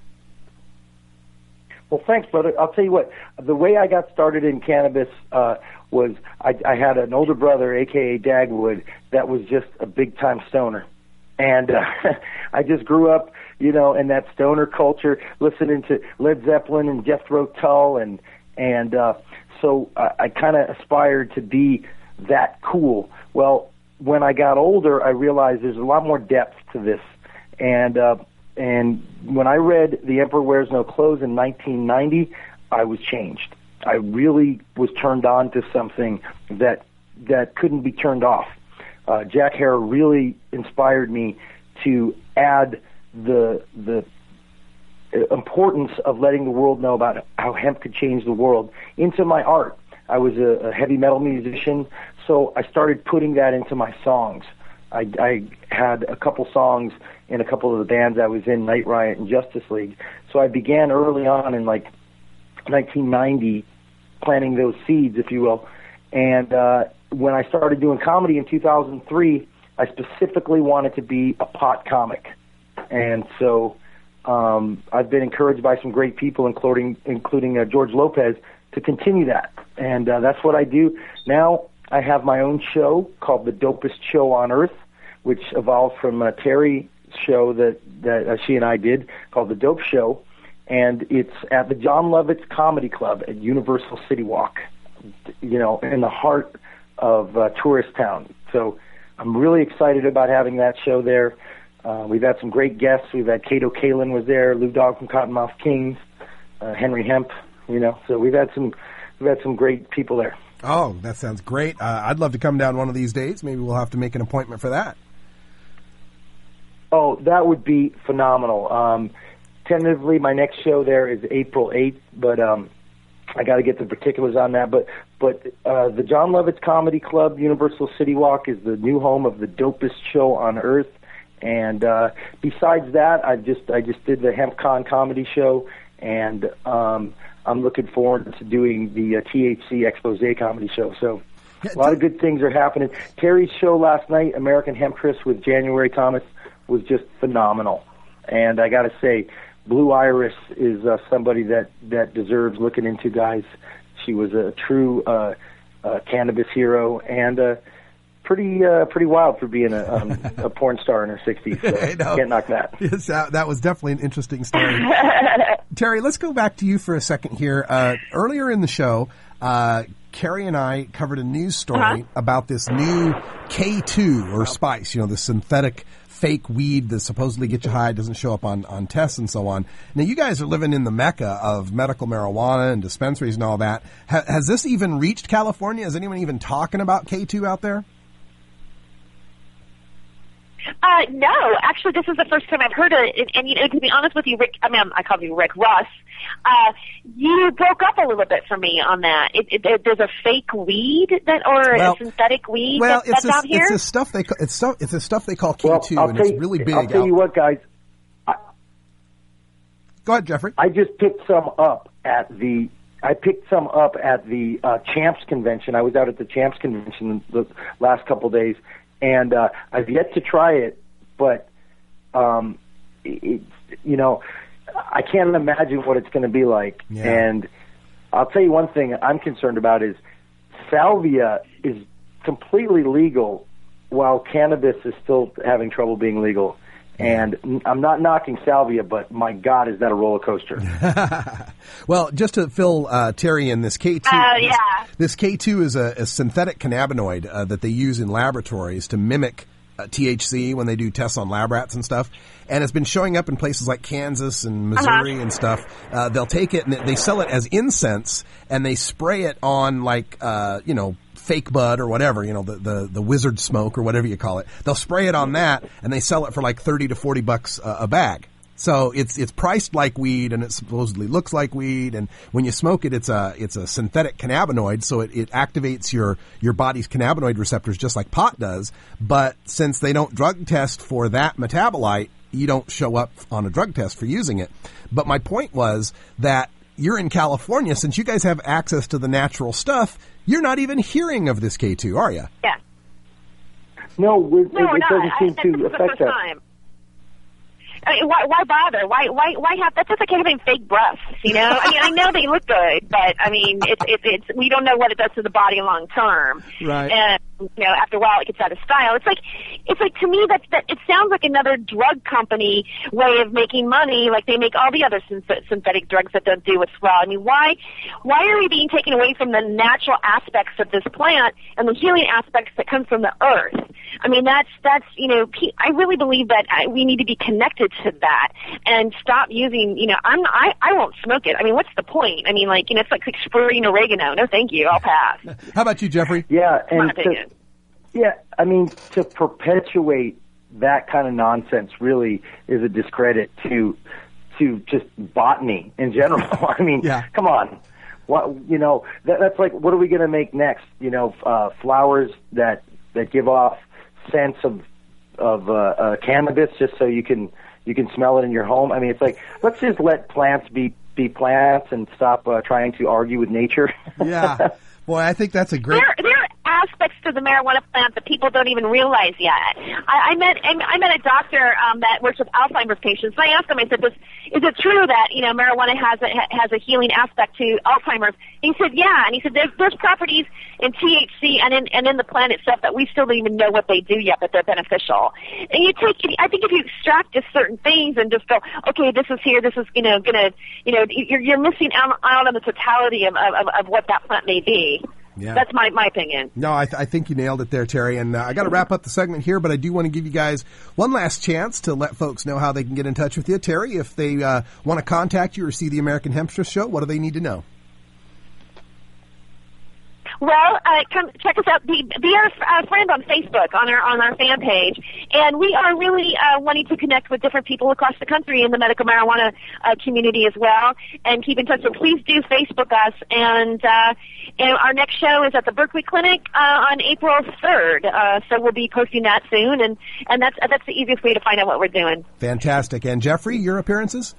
Well, thanks, brother. I'll tell you what. The way I got started in cannabis uh, was I, I had an older brother, a k a. Dagwood, that was just a big-time stoner. And uh, I just grew up, you know, in that stoner culture, listening to Led Zeppelin and Jethro Tull, and and uh, so I, I kind of aspired to be that cool. Well, when I got older, I realized there's a lot more depth to this, and uh, and when I read The Emperor Wears No Clothes in nineteen ninety, I was changed. I really was turned on to something that that couldn't be turned off. Uh, Jack Herer really inspired me to add the the importance of letting the world know about how hemp could change the world into my art. I was a, a heavy metal musician, so I started putting that into my songs. I, I had a couple songs in a couple of the bands I was in, Night Riot and Justice League. So I began early on in like nineteen ninety, planting those seeds, if you will. And uh, when I started doing comedy in two thousand three, I specifically wanted to be a pot comic. And so um, I've been encouraged by some great people, including including uh, George Lopez, to continue that. And uh, that's what I do. Now I have my own show called The Dopest Show on Earth, which evolved from a Terry show that, that uh, she and I did called The Dope Show. and it's at the John Lovitz Comedy Club at Universal City Walk, you know, in the heart of uh, tourist town. So I'm really excited about having that show there. Uh, we've had some great guests. We've had Kato Kalin was there, Lou Dog from Cottonmouth Kings, uh, Henry Hemp, you know. So we've had some we've had some great people there. Oh, that sounds great. Uh, I'd love to come down one of these days. Maybe we'll have to make an appointment for that. Oh, that would be phenomenal. Um, tentatively, my next show there is April eighth, but um, I got to get the particulars on that. But but uh, the John Lovitz Comedy Club, Universal City Walk, is the new home of the dopest show on earth. And uh, besides that, I just I just did the HempCon comedy show, and um, I'm looking forward to doing the uh, T H C Expose comedy show. So a lot of good things are happening. Terry's show last night, American Hemptress with January Thomas, was just phenomenal. And I got to say, Blue Iris is uh, somebody that, that deserves looking into, guys. She was a true uh, uh, cannabis hero and uh, pretty uh, pretty wild for being a, um, a porn star in her sixties. So can't knock that. Yes, that, that was definitely an interesting story. Terry, let's go back to you for a second here. Uh, earlier in the show, uh, Carrie and I covered a news story uh-huh. about this new K two or spice, you know, the synthetic fake weed that supposedly gets you high, doesn't show up on, on tests and so on. Now, you guys are living in the mecca of medical marijuana and dispensaries and all that. Ha- has this even reached California? Is anyone even talking about K two out there? Uh, no, actually, this is the first time I've heard it. And, and you know, to be honest with you, Rick, I mean, I call you Rick Ross. Uh, you broke up a little bit for me on that. It, it, there's a fake weed that, or well, a synthetic weed well, that, that's it's a, out here. It's the stuff they call, it's stuff. It's the stuff they call K two, well, and it's you, really big. I'll tell out. you what, guys. I, Go ahead, Jeffrey. I just picked some up at the. I picked some up at the uh, Champs convention. I was out at the Champs convention the last couple days. And uh, I've yet to try it, but um, it, you know, I can't imagine what it's going to be like. Yeah. And I'll tell you one thing I'm concerned about is salvia is completely legal, while cannabis is still having trouble being legal. And I'm not knocking salvia, but my God, is that a roller coaster? Well, just to fill uh, Terry in, this K two, uh, yeah. this, this K two is a, a synthetic cannabinoid uh, that they use in laboratories to mimic uh, T H C when they do tests on lab rats and stuff. And it's been showing up in places like Kansas and Missouri uh-huh. and stuff. Uh, they'll take it and they sell it as incense, and they spray it on like, uh, you know, fake bud or whatever, you know, the, the, the wizard smoke or whatever you call it. They'll spray it on that, and they sell it for like thirty to forty bucks a, a bag. So it's it's priced like weed, and it supposedly looks like weed. And when you smoke it, it's a it's a synthetic cannabinoid, so it, it activates your your body's cannabinoid receptors just like pot does. But since they don't drug test for that metabolite, you don't show up on a drug test for using it. But my point was that you're in California, since you guys have access to the natural stuff. You're not even hearing of this K two, are you? Yeah. No, we're, no, it, we're it not. doesn't seem I, to this is the affect first us. time. I mean, why, why bother? Why, why, why have? That's just like having fake breasts, you know. I mean, I know they look good, but I mean, it's, it's, it's. We don't know what it does to the body long term. Right. And you know, after a while, it gets out of style. It's like, it's like to me that that it sounds like another drug company way of making money, like they make all the other synth- synthetic drugs that don't do as well. I mean, why, why are we being taken away from the natural aspects of this plant and the healing aspects that come from the earth? I mean, that's that's you know, I really believe that I, we need to be connected to that and stop using. You know, I'm I I won't smoke it. I mean, what's the point? I mean, like you know, it's like spraying oregano. No, thank you. I'll pass. How about you, Jeffrey? Yeah, and My opinion. to, yeah, I mean, to perpetuate that kind of nonsense really is a discredit to to just botany in general. I mean, yeah. Come on. What you know? That, that's like, what are we going to make next? You know, uh, flowers that that give off scents of of uh, uh, cannabis, just so you can you can smell it in your home. I mean, it's like, let's just let plants be be plants and stop uh, trying to argue with nature. Yeah. Boy, I think that's a great... They're, they're aspects to the marijuana plant that people don't even realize yet. I, I met I met a doctor um, that works with Alzheimer's patients, and I asked him, I said, "Is is it true that, you know, marijuana has a, has a healing aspect to Alzheimer's?" And he said, "Yeah." And he said, "There's, there's properties in T H C and in, and in the plant itself that we still don't even know what they do yet, but they're beneficial." And you take, I think if you extract just certain things and just go, okay, this is here, this is, you know, gonna, you know, you're, you're missing out, out on the totality of, of, of what that plant may be. Yeah. That's my, my opinion. No, I, th- I think you nailed it there, Terry. And uh, I got to wrap up the segment here, but I do want to give you guys one last chance to let folks know how they can get in touch with you. Terry, if they uh, want to contact you or see the American Hemp Show, what do they need to know? Well, uh, come check us out. Be, be our uh, friend on Facebook, on our on our fan page, and we are really uh, wanting to connect with different people across the country in the medical marijuana uh, community as well, and keep in touch. So please do Facebook us, and uh, and our next show is at the Berkeley Clinic uh, on April third. Uh, so we'll be posting that soon, and and that's that's the easiest way to find out what we're doing. Fantastic. And Jeffrey, your appearances?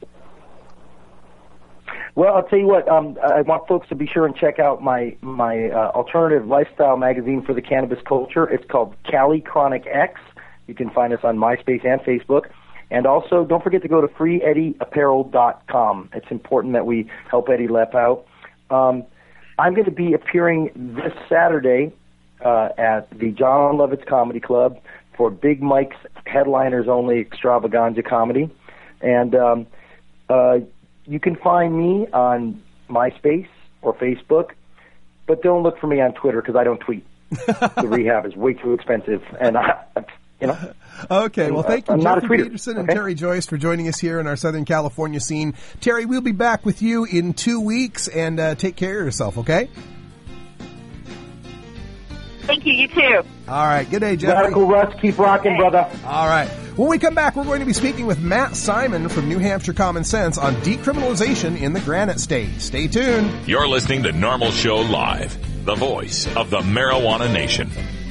Well, I'll tell you what. Um, I want folks to be sure and check out my my uh, alternative lifestyle magazine for the cannabis culture. It's called Cali Chronic X. You can find us on MySpace and Facebook. And also, don't forget to go to free eddie apparel dot com. It's important that we help Eddie Lepp out. Um, I'm going to be appearing this Saturday uh, at the John Lovitz Comedy Club for Big Mike's Headliners Only Extravaganza Comedy. And um, uh, you can find me on MySpace or Facebook, but don't look for me on Twitter because I don't tweet. The rehab is way too expensive, and I, you know. Okay, well, thank you, I'm not a Jeffrey tweeter. Peterson and Okay. Terry Joyce, for joining us here in our Southern California scene. Terry, we'll be back with you in two weeks, and uh, take care of yourself, okay? Thank you. You too. All right. Good day, Jeffrey. Radical Russ, keep rocking, brother. All right. When we come back, we're going to be speaking with Matt Simon from New Hampshire Common Sense on decriminalization in the Granite State. Stay tuned. You're listening to Normal Show Live, the voice of the marijuana nation.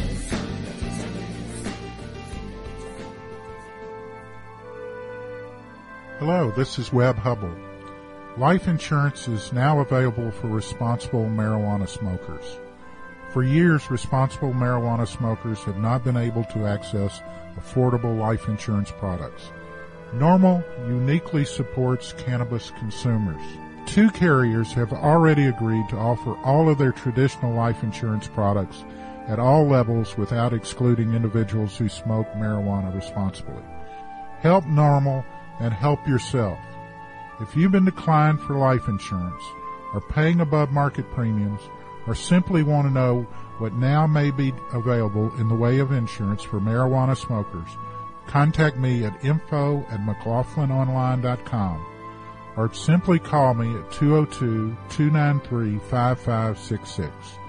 Hello, this is Webb Hubble. Life insurance is now available for responsible marijuana smokers. For years, responsible marijuana smokers have not been able to access affordable life insurance products. Normal uniquely supports cannabis consumers. Two carriers have already agreed to offer all of their traditional life insurance products at all levels without excluding individuals who smoke marijuana responsibly. Help Normal and help yourself. If you've been declined for life insurance, are paying above market premiums, or simply want to know what now may be available in the way of insurance for marijuana smokers, contact me at info at mclaughlin online dot com or simply call me at two oh two, two nine three, five five six six.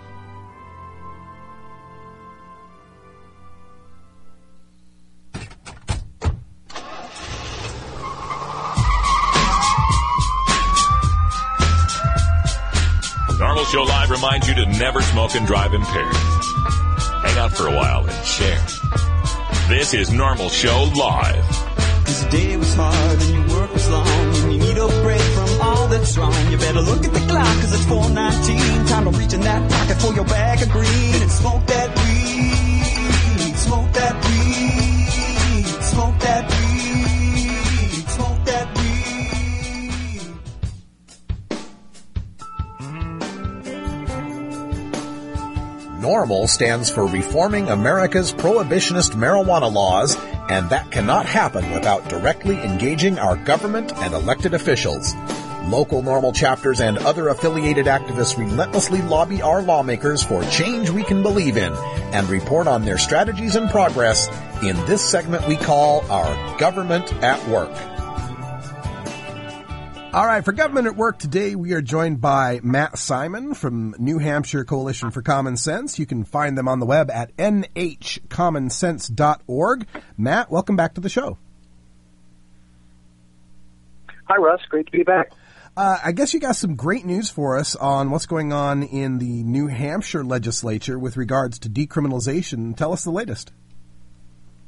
Normal Show Live reminds you to never smoke and drive impaired. Hang out for a while and share. This is Normal Show Live. Cause the day was hard and your work was long and you need a break from all that's wrong. You better look at the clock cause it's four nineteen. Time to reach in that pocket for your bag of green and smoke that weed. Smoke that weed. Smoke that weed. Smoke that weed. NORMAL stands for Reforming America's Prohibitionist Marijuana Laws, and that cannot happen without directly engaging our government and elected officials. Local NORMAL chapters and other affiliated activists relentlessly lobby our lawmakers for change we can believe in and report on their strategies and progress in this segment we call our Government at Work. All right, for Government at Work today, we are joined by Matt Simon from New Hampshire Coalition for Common Sense. You can find them on the web at n h common sense dot org. Matt, welcome back to the show. Hi, Russ. Great to be back. Uh, I guess you got some great news for us on what's going on in the New Hampshire legislature with regards to decriminalization. Tell us the latest.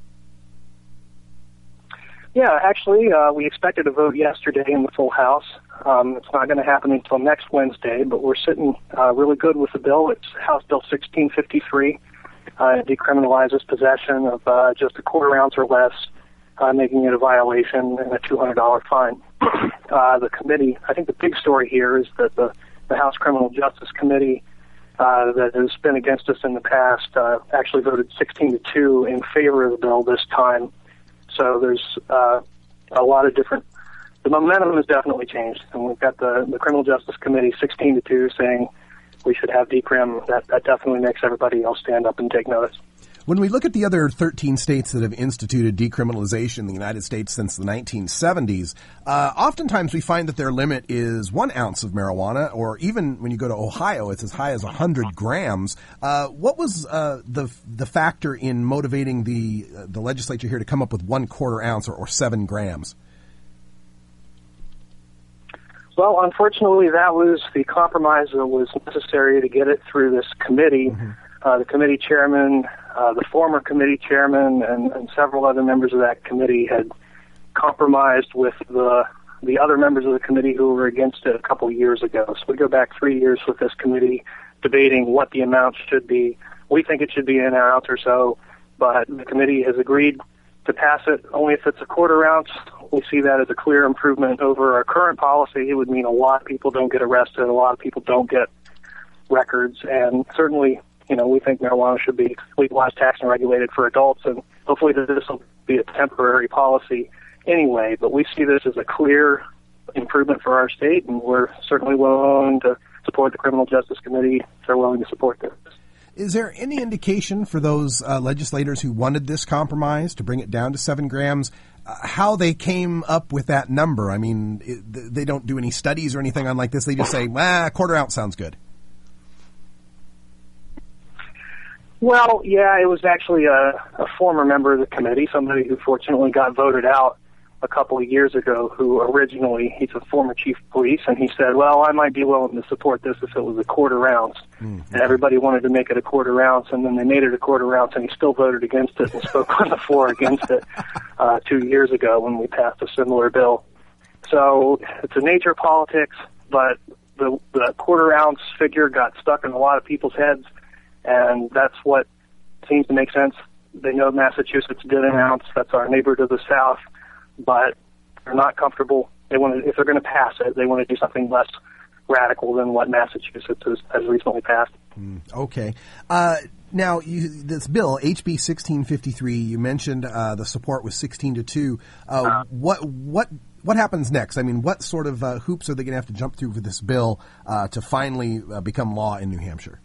Yeah, actually, uh, we expected a vote yesterday in the full House. Um, it's not going to happen until next Wednesday, but we're sitting uh, really good with the bill. It's House Bill sixteen fifty-three. Uh, it decriminalizes possession of uh, just a quarter ounce or less, uh, making it a violation and a two hundred dollars fine. uh, the committee, I think the big story here is that the, the House Criminal Justice Committee uh, that has been against us in the past uh, actually voted sixteen to two in favor of the bill this time. So there's uh, a lot of different, the momentum has definitely changed. And we've got the, the Criminal Justice Committee sixteen to two saying we should have decrim. That, that definitely makes everybody else stand up and take notice. When we look at the other thirteen states that have instituted decriminalization in the United States since the nineteen seventies, uh, oftentimes we find that their limit is one ounce of marijuana, or even when you go to Ohio, it's as high as one hundred grams. Uh, what was uh, the the factor in motivating the uh, the legislature here to come up with one quarter ounce or, or seven grams? Well, unfortunately, that was the compromise that was necessary to get it through this committee. Mm-hmm. Uh, the committee chairman, uh, the former committee chairman, and, and several other members of that committee had compromised with the the other members of the committee who were against it a couple years ago. So we go back three years with this committee debating what the amount should be. We think it should be an ounce or so, but the committee has agreed to pass it only if it's a quarter ounce. We see that as a clear improvement over our current policy. It would mean a lot of people don't get arrested, a lot of people don't get records, and certainly, you know, we think marijuana should be legalized, taxed, and regulated for adults, and hopefully this will be a temporary policy anyway. But we see this as a clear improvement for our state, and we're certainly willing to support the Criminal Justice Committee if they're willing to support this. Is there any indication for those uh, legislators who wanted this compromise to bring it down to seven grams, uh, how they came up with that number? I mean, it, they don't do any studies or anything on like this. They just say, ah, quarter ounce sounds good. Well, yeah, it was actually a, a former member of the committee, somebody who fortunately got voted out a couple of years ago, who originally, he's a former chief of police, and he said, well, I might be willing to support this if it was a quarter ounce. Mm-hmm. And everybody wanted to make it a quarter ounce, and then they made it a quarter ounce, and he still voted against it and spoke on the floor against it uh, two years ago when we passed a similar bill. So it's a nature of politics, but the, the quarter ounce figure got stuck in a lot of people's heads, and that's what seems to make sense. They know Massachusetts did an ounce. That's our neighbor to the south. But they're not comfortable. They want to, if they're going to pass it, they want to do something less radical than what Massachusetts has, has recently passed. Mm, okay. Uh, now, you, this bill, H B sixteen fifty-three, you mentioned uh, the support was sixteen to two. Uh, uh, what what what happens next? I mean, what sort of uh, hoops are they going to have to jump through for this bill uh, to finally uh, become law in New Hampshire?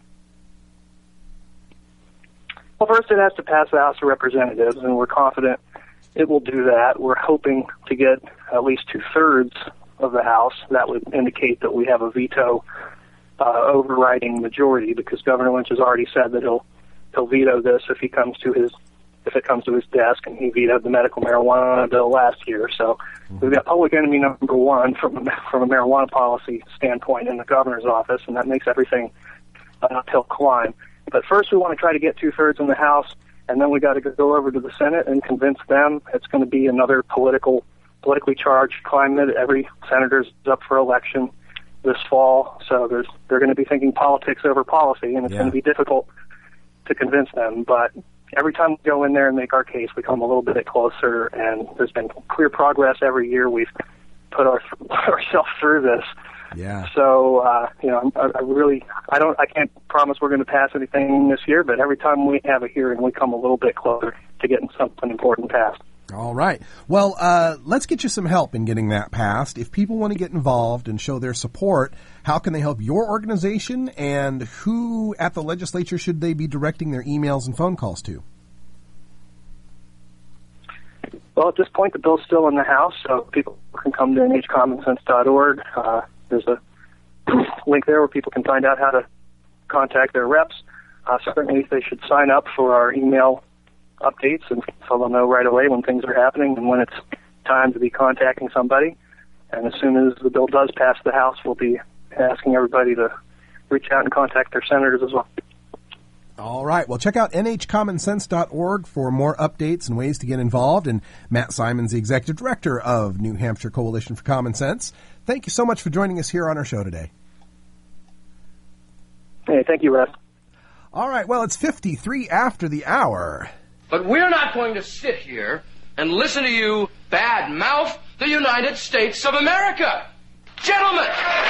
Well, first it has to pass the House of Representatives, and we're confident it will do that. We're hoping to get at least two-thirds of the House. That would indicate that we have a veto uh, overriding majority, because Governor Lynch has already said that he'll he'll veto this if he comes to his if it comes to his desk, and he vetoed the medical marijuana bill last year. So we've got public enemy number one from a, from a marijuana policy standpoint in the governor's office, and that makes everything an uphill climb. But first we want to try to get two-thirds in the House, and then we got to go over to the Senate and convince them. It's going to be another political, politically charged climate. Every senator's up for election this fall, so there's they're going to be thinking politics over policy, and it's yeah. going to be difficult to convince them. But every time we go in there and make our case, we come a little bit closer, and there's been clear progress every year. We've put our ourselves through this. Yeah. So, uh, you know, I, I really, I don't, I can't promise we're going to pass anything this year, but every time we have a hearing, we come a little bit closer to getting something important passed. All right. Well, uh, let's get you some help in getting that passed. If people want to get involved and show their support, how can they help your organization, and who at the legislature should they be directing their emails and phone calls to? Well, at this point, the bill's still in the House, so people can come to N H common sense dot org. Uh, there's a link there where people can find out how to contact their reps. Uh, certainly, they should sign up for our email updates, and so they'll know right away when things are happening and when it's time to be contacting somebody. And as soon as the bill does pass the House, we'll be asking everybody to reach out and contact their senators as well. All right. Well, check out N H common sense dot org for more updates and ways to get involved. And Matt Simon's the executive director of New Hampshire Coalition for Common Sense. thank you so much for joining us here on our show today. Hey, thank you, Russ. All right, well, it's fifty-three after the hour. But we're not going to sit here and listen to you bad-mouth the United States of America. Gentlemen!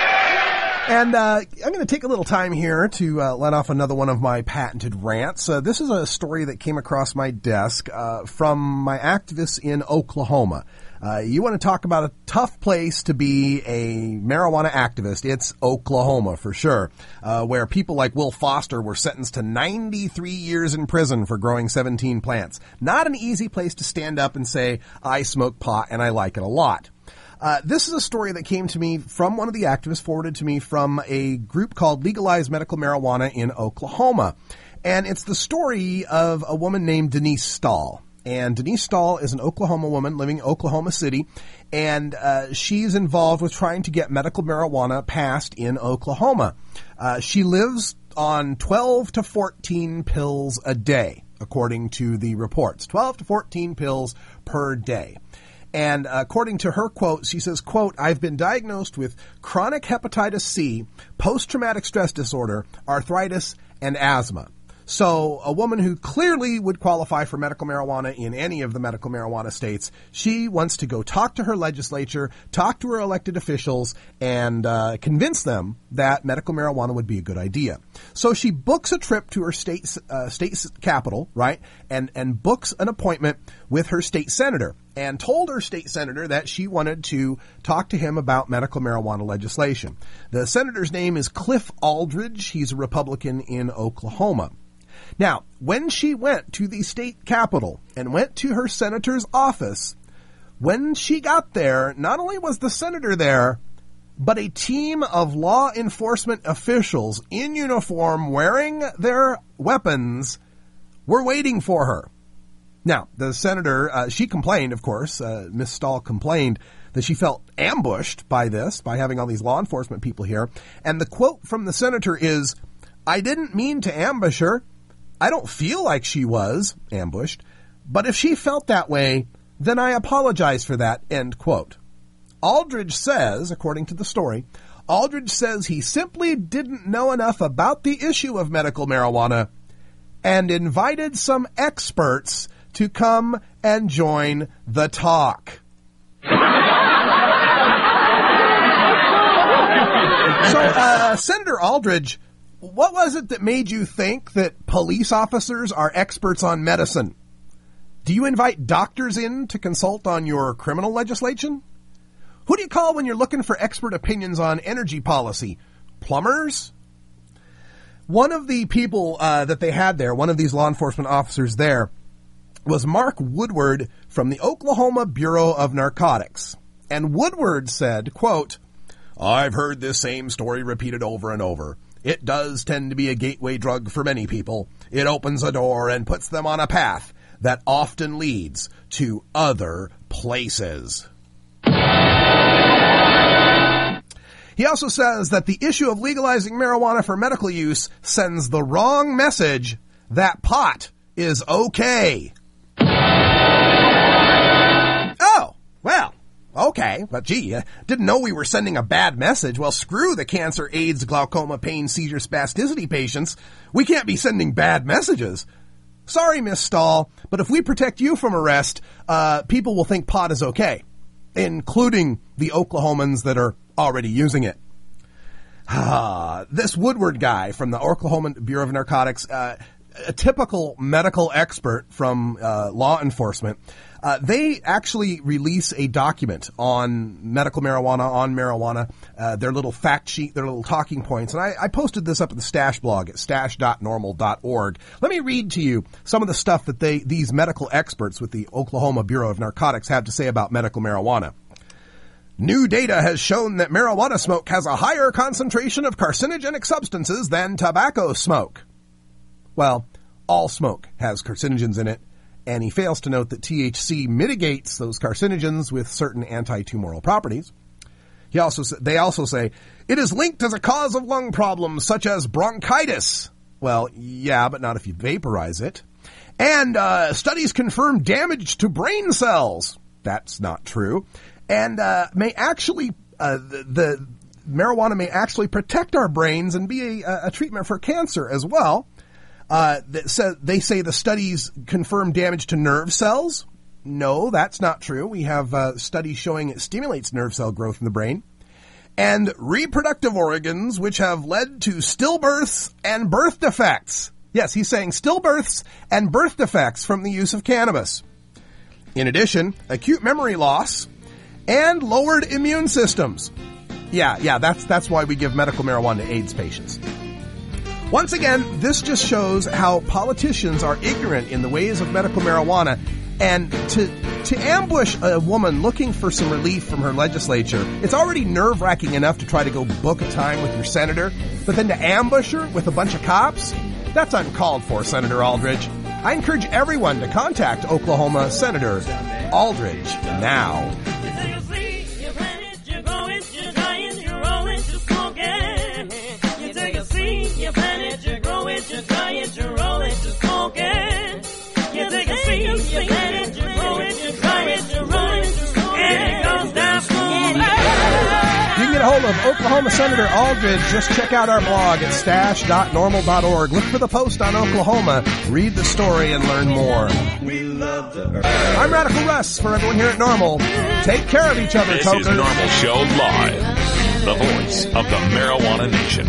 And uh, I'm going to take a little time here to uh, let off another one of my patented rants. Uh, this is a story that came across my desk uh, from my activists in Oklahoma. Uh, you want to talk about a tough place to be a marijuana activist, it's Oklahoma for sure, uh, where people like Will Foster were sentenced to ninety-three years in prison for growing seventeen plants. Not an easy place to stand up and say, I smoke pot and I like it a lot. Uh, this is a story that came to me from one of the activists, forwarded to me from a group called Legalize Medical Marijuana in Oklahoma. And it's the story of a woman named Denise Stahl. And Denise Stahl is an Oklahoma woman living in Oklahoma City, and uh, she's involved with trying to get medical marijuana passed in Oklahoma. Uh, she lives on twelve to fourteen pills a day, according to the reports. twelve to fourteen pills per day. And according to her quote, she says, quote, I've been diagnosed with chronic hepatitis C, post-traumatic stress disorder, arthritis, and asthma. So a woman who clearly would qualify for medical marijuana in any of the medical marijuana states, she wants to go talk to her legislature, talk to her elected officials, and uh, convince them that medical marijuana would be a good idea. So she books a trip to her state uh, state capital, right, and, and books an appointment with her state senator, and told her state senator that she wanted to talk to him about medical marijuana legislation. The senator's name is Cliff Aldridge. He's a Republican in Oklahoma. Now, when she went to the state capitol and went to her senator's office, when she got there, not only was the senator there, but a team of law enforcement officials in uniform wearing their weapons were waiting for her. Now, the senator, uh, she complained, of course, uh, Miz Stahl complained that she felt ambushed by this, by having all these law enforcement people here. And the quote from the senator is, I didn't mean to ambush her. I don't feel like she was ambushed, but if she felt that way, then I apologize for that, end quote. Aldridge says, according to the story, Aldridge says he simply didn't know enough about the issue of medical marijuana and invited some experts to come and join the talk. So, uh, Senator Aldridge, what was it that made you think that police officers are experts on medicine? Do you invite doctors in to consult on your criminal legislation? Who do you call when you're looking for expert opinions on energy policy? Plumbers? One of the people uh, that they had there, one of these law enforcement officers there, was Mark Woodward from the Oklahoma Bureau of Narcotics. And Woodward said, quote, I've heard this same story repeated over and over. It does tend to be a gateway drug for many people. It opens a door and puts them on a path that often leads to other places. He also says that the issue of legalizing marijuana for medical use sends the wrong message that pot is okay. Oh, well, okay, but gee, I didn't know we were sending a bad message. Well, screw the cancer, AIDS, glaucoma, pain, seizure, spasticity patients. We can't be sending bad messages. Sorry, Miss Stahl, but if we protect you from arrest, uh, people will think pot is okay, including the Oklahomans that are already using it. Ah, this Woodward guy from the Oklahoma Bureau of Narcotics, uh, a typical medical expert from uh, law enforcement, uh, they actually release a document on medical marijuana, on marijuana, uh, their little fact sheet, their little talking points. And I, I posted this up at the Stash blog at stash dot normal dot org. Let me read to you some of the stuff that they, these medical experts with the Oklahoma Bureau of Narcotics have to say about medical marijuana. New data has shown that marijuana smoke has a higher concentration of carcinogenic substances than tobacco smoke. Well, all smoke has carcinogens in it, and he fails to note that T H C mitigates those carcinogens with certain anti-tumoral properties. He also, they also say, it is linked as a cause of lung problems such as bronchitis. Well, yeah, but not if you vaporize it. And uh, studies confirm damage to brain cells. That's not true. And uh, may actually uh, the, the marijuana may actually protect our brains and be a, a treatment for cancer as well. Uh, that says, they say the studies confirm damage to nerve cells. No, that's not true. We have uh, studies showing it stimulates nerve cell growth in the brain. And reproductive organs, which have led to stillbirths and birth defects. Yes, he's saying stillbirths and birth defects from the use of cannabis. In addition, acute memory loss and lowered immune systems. Yeah, yeah, that's that's why we give medical marijuana to AIDS patients. Once again, this just shows how politicians are ignorant in the ways of medical marijuana, and to to ambush a woman looking for some relief from her legislature, it's already nerve-wracking enough to try to go book a time with your senator, but then to ambush her with a bunch of cops? That's uncalled for, Senator Aldridge. I encourage everyone to contact Oklahoma Senator Aldridge now. You can get a hold of Oklahoma Senator Aldridge. Just check out our blog at stash dot normal dot org. Look for the post on Oklahoma. Read the story and learn more. I'm Radical Russ for everyone here at Normal. Take care of each other, This tokers. is Normal Show Live, the voice of the marijuana nation.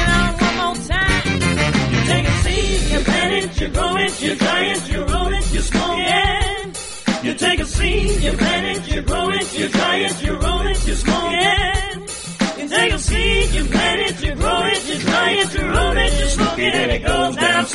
You take a seed, you plant it, you grow it, you dry it, you roll it, you smoke it. You take a seed, you plant it, you grow it, you dry it, you roll it, you smoke it. You take a seed, you plant it, you grow it, you dry it, you roll it, you smoke it, and it goes down.